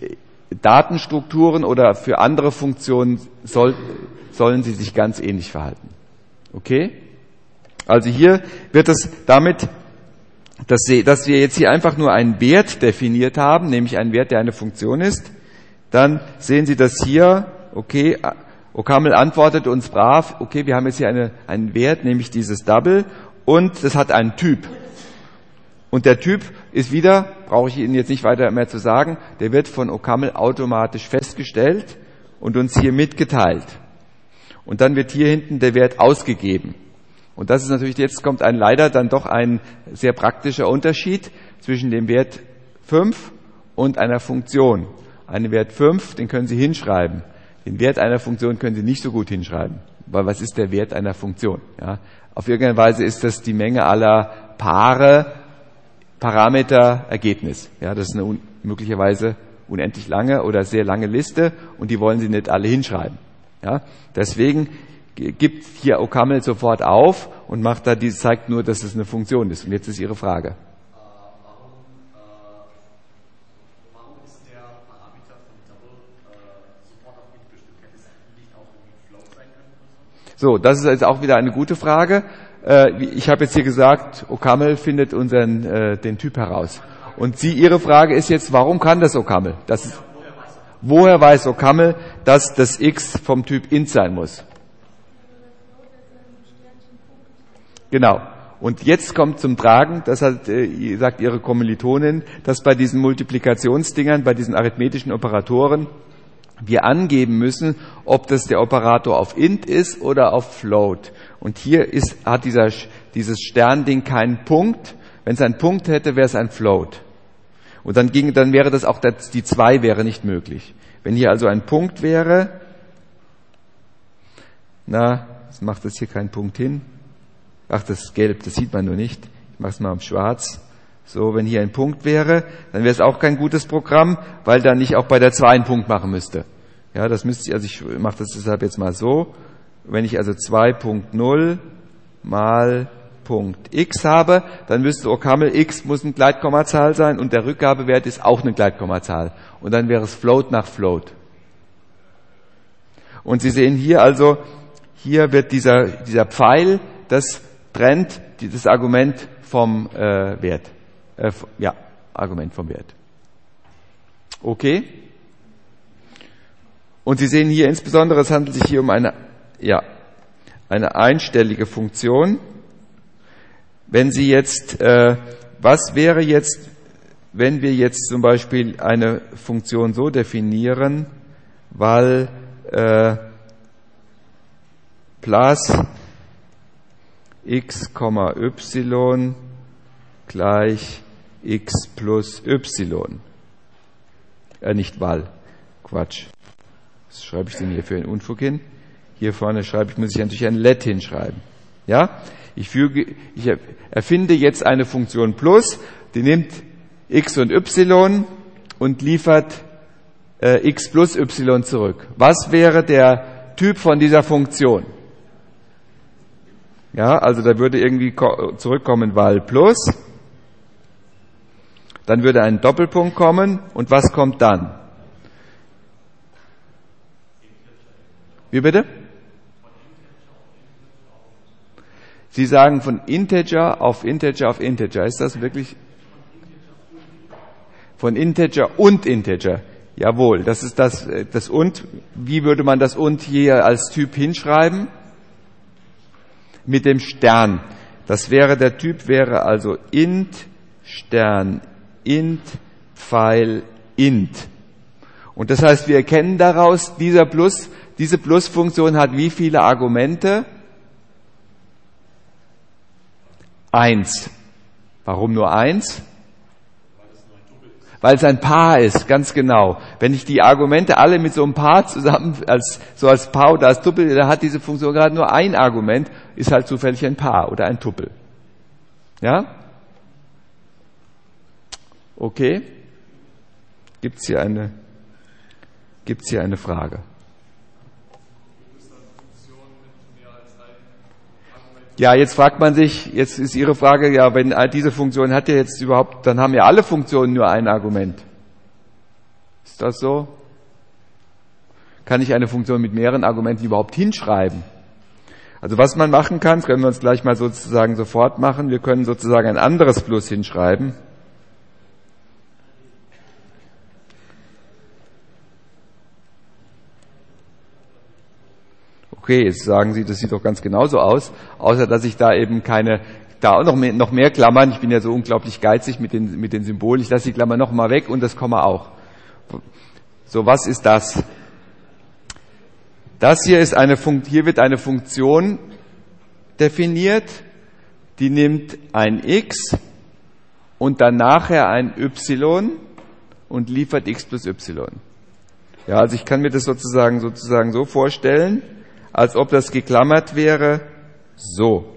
Datenstrukturen oder für andere Funktionen sollen sie sich ganz ähnlich verhalten. Okay? Also hier wird es damit, dass wir jetzt hier einfach nur einen Wert definiert haben, nämlich einen Wert, der eine Funktion ist, dann sehen Sie das hier, okay, OCaml antwortet uns brav, okay, wir haben jetzt hier einen Wert, nämlich dieses Double, und das hat einen Typ. Und der Typ ist wieder, brauche ich Ihnen jetzt nicht weiter mehr zu sagen, der wird von OCaml automatisch festgestellt und uns hier mitgeteilt. Und dann wird hier hinten der Wert ausgegeben. Und das ist natürlich, jetzt kommt leider dann doch ein sehr praktischer Unterschied zwischen dem Wert 5 und einer Funktion. Einen Wert 5, den können Sie hinschreiben. Den Wert einer Funktion können Sie nicht so gut hinschreiben. Weil was ist der Wert einer Funktion? Ja, auf irgendeine Weise ist das die Menge aller Paare, Parameter, Ergebnis. Ja, das ist eine möglicherweise unendlich lange oder sehr lange Liste und die wollen Sie nicht alle hinschreiben. Ja, deswegen gibt hier OCaml sofort auf und zeigt nur, dass es eine Funktion ist. Und jetzt ist Ihre Frage. Warum ist der Parameter von Double sofort auf int bestimmt? Hätte es nicht auch irgendwie float sein können? So, das ist jetzt auch wieder eine gute Frage. Ich habe jetzt hier gesagt, OCaml findet den Typ heraus. Und Ihre Frage ist jetzt, warum kann das OCaml? Woher weiß OCaml, dass das x vom Typ int sein muss? Genau. Und jetzt kommt zum Tragen, das sagt Ihre Kommilitonin, dass bei diesen Multiplikationsdingern, bei diesen arithmetischen Operatoren, wir angeben müssen, ob das der Operator auf int ist oder auf float. Und hier hat dieses Sternding keinen Punkt. Wenn es einen Punkt hätte, wäre es ein float. Und dann wäre das auch, die 2 wäre nicht möglich. Wenn hier also ein Punkt wäre, das macht das hier keinen Punkt hin. Ach, das ist gelb, das sieht man nur nicht. Ich mache es mal auf schwarz. So, wenn hier ein Punkt wäre, dann wäre es auch kein gutes Programm, weil dann nicht auch bei der 2 einen Punkt machen müsste. Ja, das müsste ich mache das deshalb jetzt mal so. Wenn ich also 2.0 mal Punkt x habe, dann müsste OCaml x muss eine Gleitkommazahl sein und der Rückgabewert ist auch eine Gleitkommazahl. Und dann wäre es float nach float. Und Sie sehen hier also, hier wird dieser Pfeil, das trennt das Argument vom Wert. Argument vom Wert. Okay? Und Sie sehen hier insbesondere, es handelt sich hier um eine einstellige Funktion. Wenn Sie jetzt, was wäre jetzt, wenn wir jetzt zum Beispiel eine Funktion so definieren, weil plus x, y gleich x plus y. Nicht weil. Quatsch. Was schreibe ich denn hier für einen Unfug hin? Hier vorne muss ich natürlich ein let hinschreiben. Ja? Ich erfinde jetzt eine Funktion plus, die nimmt x und y und liefert x plus y zurück. Was wäre der Typ von dieser Funktion? Ja, also da würde irgendwie zurückkommen val plus, dann würde ein Doppelpunkt kommen und was kommt dann? Wie bitte? Sie sagen von Integer auf Integer auf Integer. Ist das wirklich? Von Integer und Integer. Jawohl, das ist das und. Wie würde man das und hier als Typ hinschreiben? Mit dem Stern. Der Typ wäre also int, Stern, int, Pfeil, int. Und das heißt, wir erkennen daraus, diese Plus-Funktion hat wie viele Argumente? 1. Warum nur 1? Weil es ein Paar ist, ganz genau. Wenn ich die Argumente alle mit so einem Paar zusammen, als Paar oder als Tuppel, da hat diese Funktion gerade nur ein Argument, ist halt zufällig ein Paar oder ein Tuppel. Ja? Okay? Gibt's hier eine Frage? Ja, jetzt fragt man sich, jetzt ist Ihre Frage, ja, wenn diese Funktion hat ja jetzt überhaupt, dann haben ja alle Funktionen nur ein Argument. Ist das so? kann ich eine Funktion mit mehreren Argumenten überhaupt hinschreiben? Also was man machen kann, das können wir uns gleich mal sozusagen sofort machen, wir können sozusagen ein anderes Plus hinschreiben. Okay, jetzt sagen Sie, das sieht doch ganz genauso aus, außer dass ich da eben da auch noch mehr Klammern, ich bin ja so unglaublich geizig mit den Symbolen, ich lasse die Klammer noch mal weg und das Komma auch. So, was ist das? Das hier hier wird eine Funktion definiert, die nimmt ein x und dann nachher ein y und liefert x plus y. Ja, also ich kann mir das sozusagen so vorstellen, als ob das geklammert wäre, so.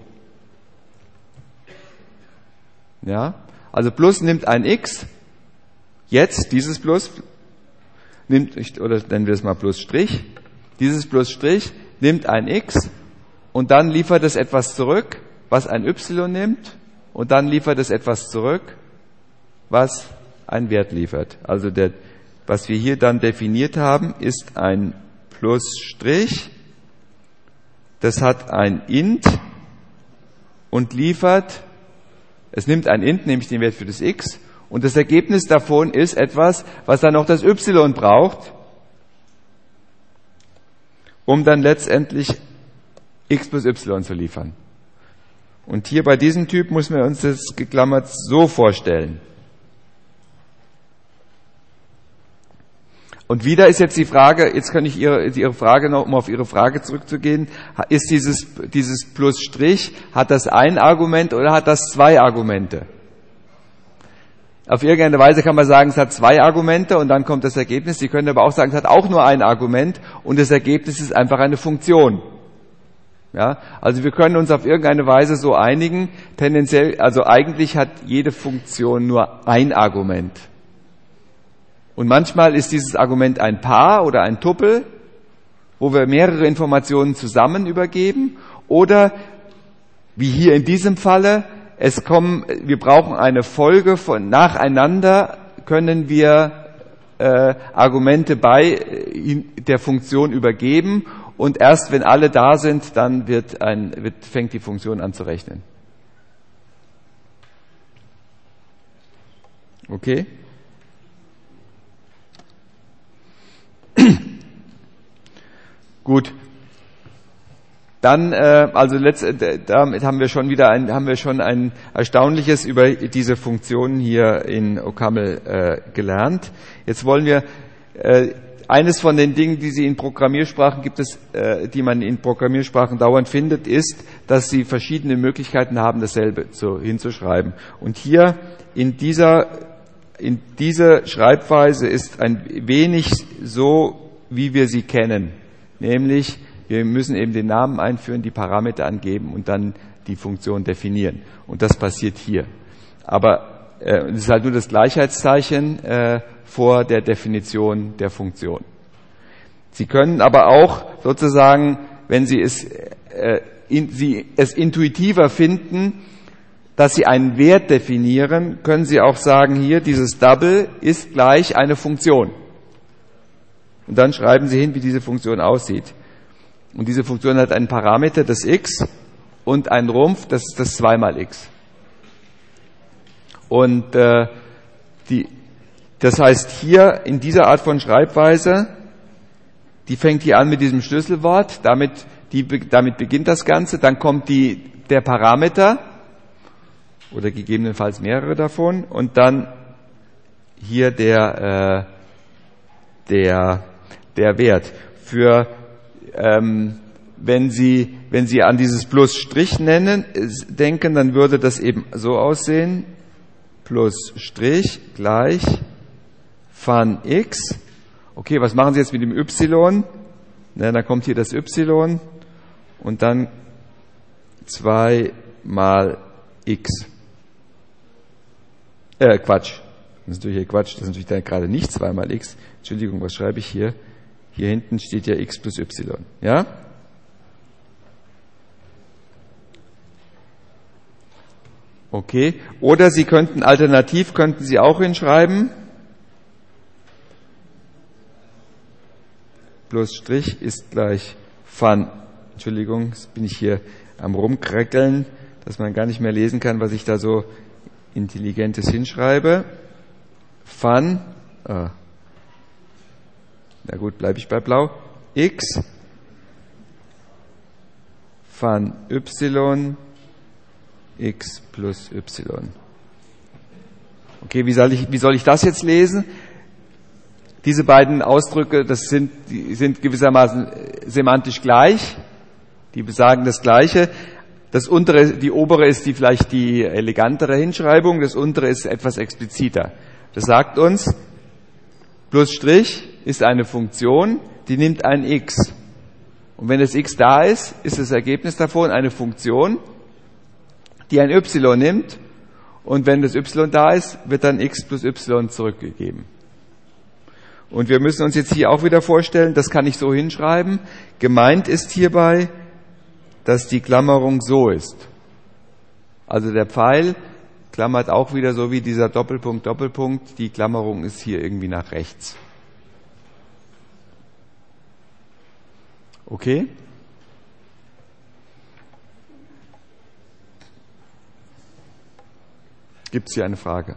Ja, also Plus nimmt ein x, jetzt dieses Plus oder nennen wir es mal Plus Strich, dieses Plus Strich nimmt ein x und dann liefert es etwas zurück, was ein y nimmt und dann liefert es etwas zurück, was ein Wert liefert. Also was wir hier dann definiert haben, ist ein Plus Strich, das hat ein int und es nimmt ein int, nämlich den Wert für das x, und das Ergebnis davon ist etwas, was dann noch das y braucht, um dann letztendlich x plus y zu liefern. Und hier bei diesem Typ muss man uns das geklammert so vorstellen. Und wieder ist jetzt die Frage, jetzt kann ich Ihre Frage noch, um auf Ihre Frage zurückzugehen, ist dieses Plus Strich, hat das ein Argument oder hat das zwei Argumente? Auf irgendeine Weise kann man sagen, es hat zwei Argumente und dann kommt das Ergebnis. Sie können aber auch sagen, es hat auch nur ein Argument und das Ergebnis ist einfach eine Funktion. Ja, also wir können uns auf irgendeine Weise so einigen, tendenziell, also eigentlich hat jede Funktion nur ein Argument. Und manchmal ist dieses Argument ein Paar oder ein Tuppel, wo wir mehrere Informationen zusammen übergeben, oder wie hier in diesem Falle, wir brauchen eine Folge von nacheinander, können wir Argumente bei der Funktion übergeben, und erst wenn alle da sind, dann fängt die Funktion an zu rechnen. Okay? Gut. Dann, damit haben wir schon ein Erstaunliches über diese Funktionen hier in OCaml gelernt. Jetzt wollen wir eines von den Dingen, die Sie in Programmiersprachen die man in Programmiersprachen dauernd findet, ist, dass Sie verschiedene Möglichkeiten haben, dasselbe hinzuschreiben. Und hier in diese Schreibweise ist ein wenig so, wie wir sie kennen. Nämlich, wir müssen eben den Namen einführen, die Parameter angeben und dann die Funktion definieren. Und das passiert hier. Aber es ist halt nur das Gleichheitszeichen vor der Definition der Funktion. Sie können aber auch sozusagen, wenn Sie es intuitiver finden, dass Sie einen Wert definieren, können Sie auch sagen, hier, dieses Double ist gleich eine Funktion. Und dann schreiben Sie hin, wie diese Funktion aussieht. Und diese Funktion hat einen Parameter, das x, und einen Rumpf, das ist das 2 mal x. Und das heißt hier, in dieser Art von Schreibweise, die fängt hier an mit diesem Schlüsselwort, damit beginnt das Ganze, dann kommt der Parameter, oder gegebenenfalls mehrere davon, und dann hier der Wert. Wenn Sie an dieses Plus Strich denken, dann würde das eben so aussehen: Plus Strich gleich Fun x. Okay, was machen Sie jetzt mit dem y? Dann kommt hier das y und dann 2 mal x. Quatsch. Das ist natürlich Quatsch. Das ist natürlich dann gerade nicht 2 mal x. Entschuldigung, was schreibe ich hier? Hier hinten steht ja x plus y. Ja? Okay. Oder Sie könnten auch hinschreiben plus Strich ist gleich fun. Entschuldigung, jetzt bin ich hier am Rumkreckeln, dass man gar nicht mehr lesen kann, was ich da so Intelligentes hinschreibe. Fun, na gut, bleibe ich bei blau. X, fun y, x plus y. Okay, wie soll ich das jetzt lesen? Diese beiden Ausdrücke, die sind gewissermaßen semantisch gleich. Die besagen das Gleiche. Die obere ist vielleicht die elegantere Hinschreibung, das untere ist etwas expliziter. Das sagt uns, plus Strich ist eine Funktion, die nimmt ein x. Und wenn das x da ist, ist das Ergebnis davon eine Funktion, die ein y nimmt. Und wenn das y da ist, wird dann x plus y zurückgegeben. Und wir müssen uns jetzt hier auch wieder vorstellen, das kann ich so hinschreiben. Gemeint ist hierbei, dass die Klammerung so ist. Also der Pfeil klammert auch wieder so wie dieser Doppelpunkt, Doppelpunkt. Die Klammerung ist hier irgendwie nach rechts. Okay? Gibt es hier eine Frage?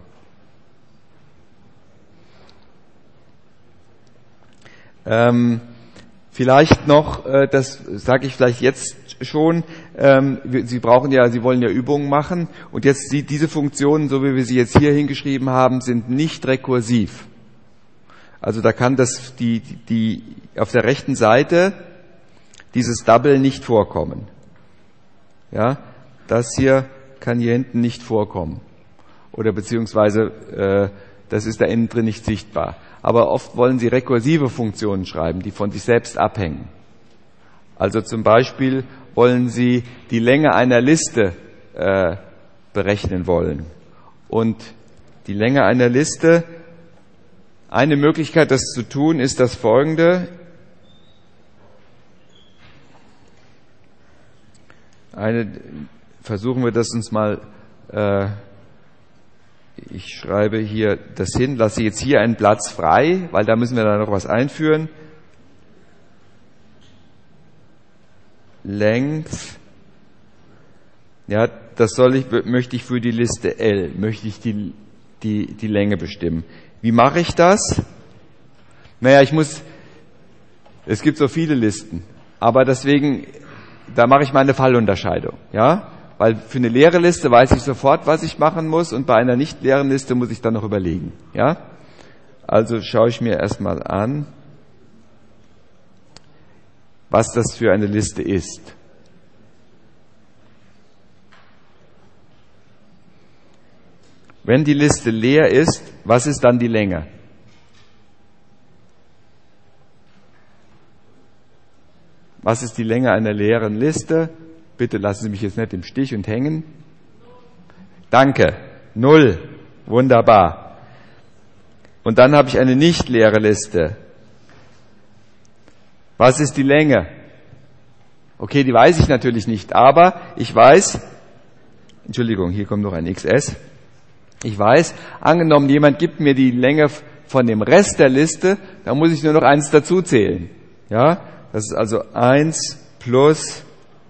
Vielleicht noch, das sage ich vielleicht jetzt schon, Sie wollen ja Übungen machen und jetzt diese Funktionen, so wie wir sie jetzt hier hingeschrieben haben, sind nicht rekursiv. Also da kann die auf der rechten Seite dieses Double nicht vorkommen. Ja, das hier kann hier hinten nicht vorkommen. Oder beziehungsweise das ist da innen drin nicht sichtbar. Aber oft wollen Sie rekursive Funktionen schreiben, die von sich selbst abhängen. Also zum Beispiel wollen Sie die Länge einer Liste berechnen wollen. Und die Länge einer Liste, eine Möglichkeit, das zu tun, ist das folgende. Versuchen wir das uns mal, ich schreibe hier das hin, lasse jetzt hier einen Platz frei, weil da müssen wir dann noch was einführen. Length, ja, möchte ich für die Liste L, möchte ich die Länge bestimmen. Wie mache ich das? Naja, es gibt so viele Listen, aber deswegen, da mache ich mal eine Fallunterscheidung, ja? Weil für eine leere Liste weiß ich sofort, was ich machen muss, und bei einer nicht leeren Liste muss ich dann noch überlegen, ja? Also schaue ich mir erstmal an, was das für eine Liste ist. Wenn die Liste leer ist, was ist dann die Länge? Was ist die Länge einer leeren Liste? Bitte lassen Sie mich jetzt nicht im Stich und hängen. Danke. 0. Wunderbar. Und dann habe ich eine nicht leere Liste. Was ist die Länge? Okay, die weiß ich natürlich nicht, aber ich weiß, Entschuldigung, hier kommt noch ein XS. Ich weiß, angenommen, jemand gibt mir die Länge von dem Rest der Liste, dann muss ich nur noch eins dazu zählen. Ja, das ist also 1 plus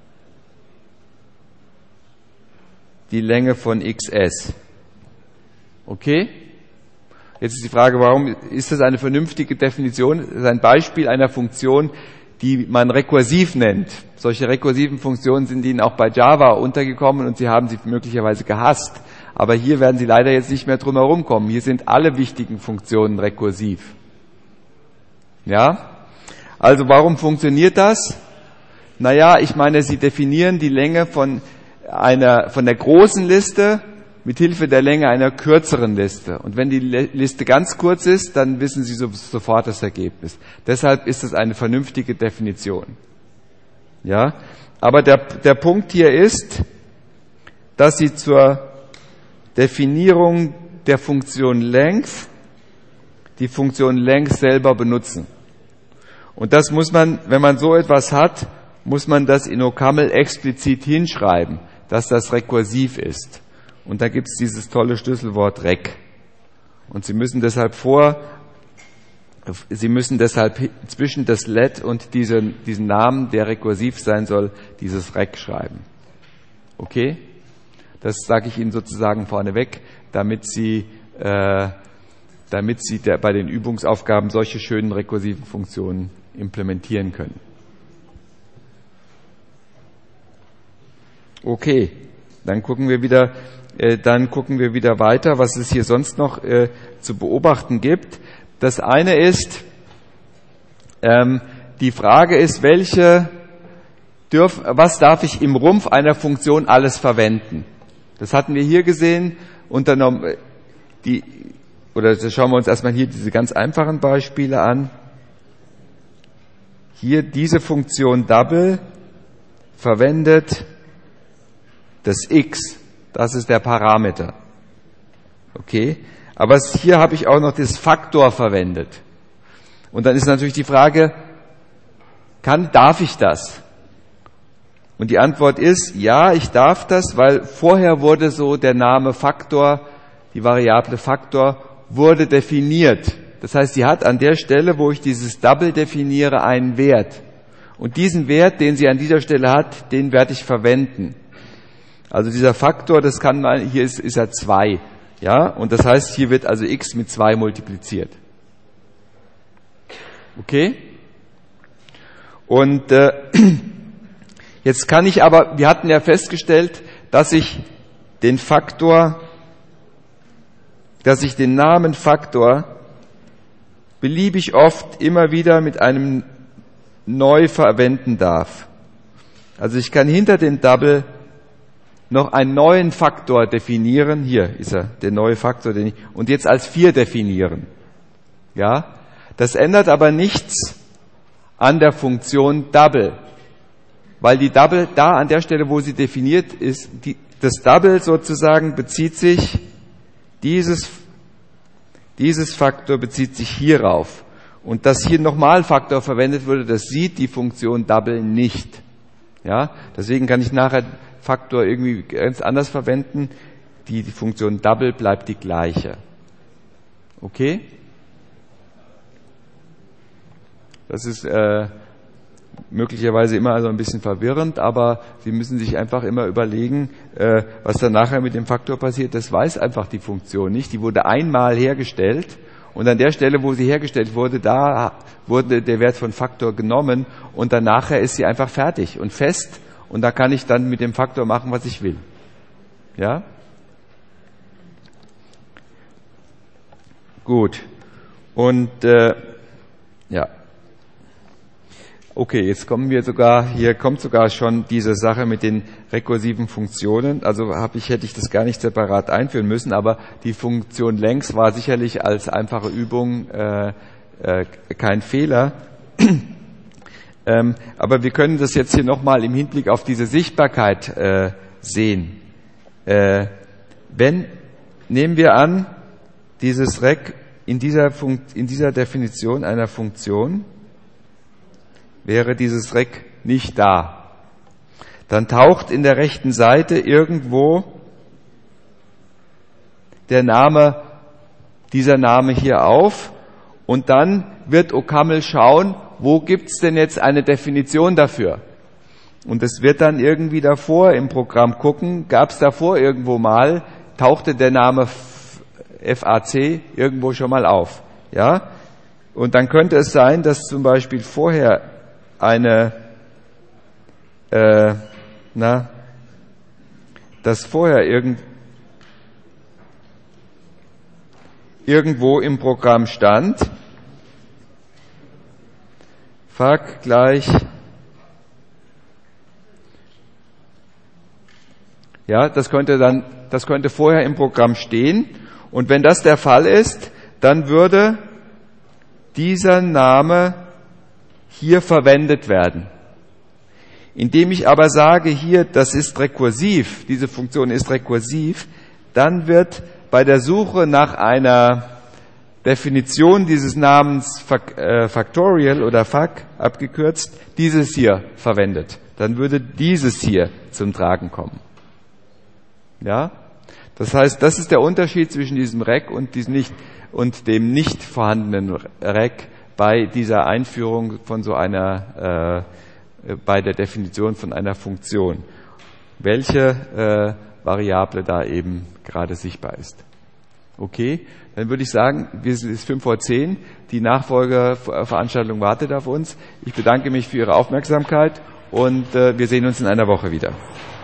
die Länge von XS. Okay? Jetzt ist die Frage, warum ist das eine vernünftige Definition? Das ist ein Beispiel einer Funktion, die man rekursiv nennt. Solche rekursiven Funktionen sind Ihnen auch bei Java untergekommen und Sie haben sie möglicherweise gehasst. Aber hier werden Sie leider jetzt nicht mehr drum herum kommen. Hier sind alle wichtigen Funktionen rekursiv. Ja? Also warum funktioniert das? Naja, ich meine, Sie definieren die Länge von der großen Liste mit Hilfe der Länge einer kürzeren Liste. Und wenn die Liste ganz kurz ist, dann wissen Sie sofort das Ergebnis. Deshalb ist es eine vernünftige Definition. Ja? Aber der Punkt hier ist, dass Sie zur Definierung der Funktion Length die Funktion Length selber benutzen. Und das muss man, wenn man so etwas hat, muss man das in OCaml explizit hinschreiben, dass das rekursiv ist. Und da gibt es dieses tolle Schlüsselwort rec. Und Sie müssen deshalb vor Sie müssen deshalb zwischen das let und diesen Namen, der rekursiv sein soll, dieses rec schreiben. Okay? Das sage ich Ihnen sozusagen vorneweg, damit Sie bei den Übungsaufgaben solche schönen rekursiven Funktionen implementieren können. Okay, dann gucken wir wieder weiter, was es hier sonst noch zu beobachten gibt. Das eine ist, die Frage ist, was darf ich im Rumpf einer Funktion alles verwenden? Das hatten wir hier gesehen, schauen wir uns erstmal hier diese ganz einfachen Beispiele an. Hier diese Funktion double verwendet das x, das ist der Parameter. Okay? Aber hier habe ich auch noch das Faktor verwendet. Und dann ist natürlich die Frage, darf ich das? Und die Antwort ist, ja, ich darf das, weil vorher wurde so der Name Faktor, die Variable Faktor, wurde definiert. Das heißt, sie hat an der Stelle, wo ich dieses Double definiere, einen Wert. Und diesen Wert, den sie an dieser Stelle hat, den werde ich verwenden. Also dieser Faktor, hier ist er 2. Ja, und das heißt, hier wird also x mit 2 multipliziert. Okay? Und jetzt kann ich aber, wir hatten ja festgestellt, dass ich den Namen Faktor beliebig oft immer wieder mit einem neu verwenden darf. Also ich kann hinter dem Double noch einen neuen Faktor definieren. Hier ist er, der neue Faktor, und jetzt als 4 definieren. Ja? Das ändert aber nichts an der Funktion Double. Weil die Double da an der Stelle, wo sie definiert ist, das Double sozusagen bezieht sich, dieses Faktor bezieht sich hierauf. Und dass hier nochmal Faktor verwendet wurde, das sieht die Funktion Double nicht. Ja? Deswegen kann ich nachher Faktor irgendwie ganz anders verwenden. Die Funktion Double bleibt die gleiche. Okay? Das ist möglicherweise immer also ein bisschen verwirrend, aber Sie müssen sich einfach immer überlegen, was dann nachher mit dem Faktor passiert. Das weiß einfach die Funktion nicht. Die wurde einmal hergestellt und an der Stelle, wo sie hergestellt wurde, da wurde der Wert von Faktor genommen und dann nachher ist sie einfach fertig und fest. Und da kann ich dann mit dem Faktor machen, was ich will. Ja? Gut. Und ja. Okay, jetzt hier kommt sogar schon diese Sache mit den rekursiven Funktionen. Also hätte ich das gar nicht separat einführen müssen, aber die Funktion längs war sicherlich als einfache Übung kein Fehler. Aber wir können das jetzt hier nochmal im Hinblick auf diese Sichtbarkeit sehen. Nehmen wir an, dieses rec in dieser Definition einer Funktion wäre dieses rec nicht da. Dann taucht in der rechten Seite irgendwo dieser Name hier auf und dann wird OCaml schauen, wo gibt's denn jetzt eine Definition dafür? Und es wird dann irgendwie davor im Programm gucken, gab's davor irgendwo mal, tauchte der Name FAC irgendwo schon mal auf. Ja? Und dann könnte es sein, dass zum Beispiel vorher irgendwo im Programm stand, FAC gleich, ja, das könnte vorher im Programm stehen. Und wenn das der Fall ist, dann würde dieser Name hier verwendet werden. Indem ich aber sage, hier, das ist rekursiv, diese Funktion ist rekursiv, dann wird bei der Suche nach einer Definition dieses Namens Factorial oder FAC abgekürzt, dieses hier verwendet. Dann würde dieses hier zum Tragen kommen. Ja? Das heißt, das ist der Unterschied zwischen diesem rec und dem nicht vorhandenen rec, bei dieser Einführung von so einer, bei der Definition von einer Funktion, welche Variable da eben gerade sichtbar ist. Okay, dann würde ich sagen, es ist 5:10, die Nachfolgeveranstaltung wartet auf uns. Ich bedanke mich für Ihre Aufmerksamkeit und wir sehen uns in einer Woche wieder.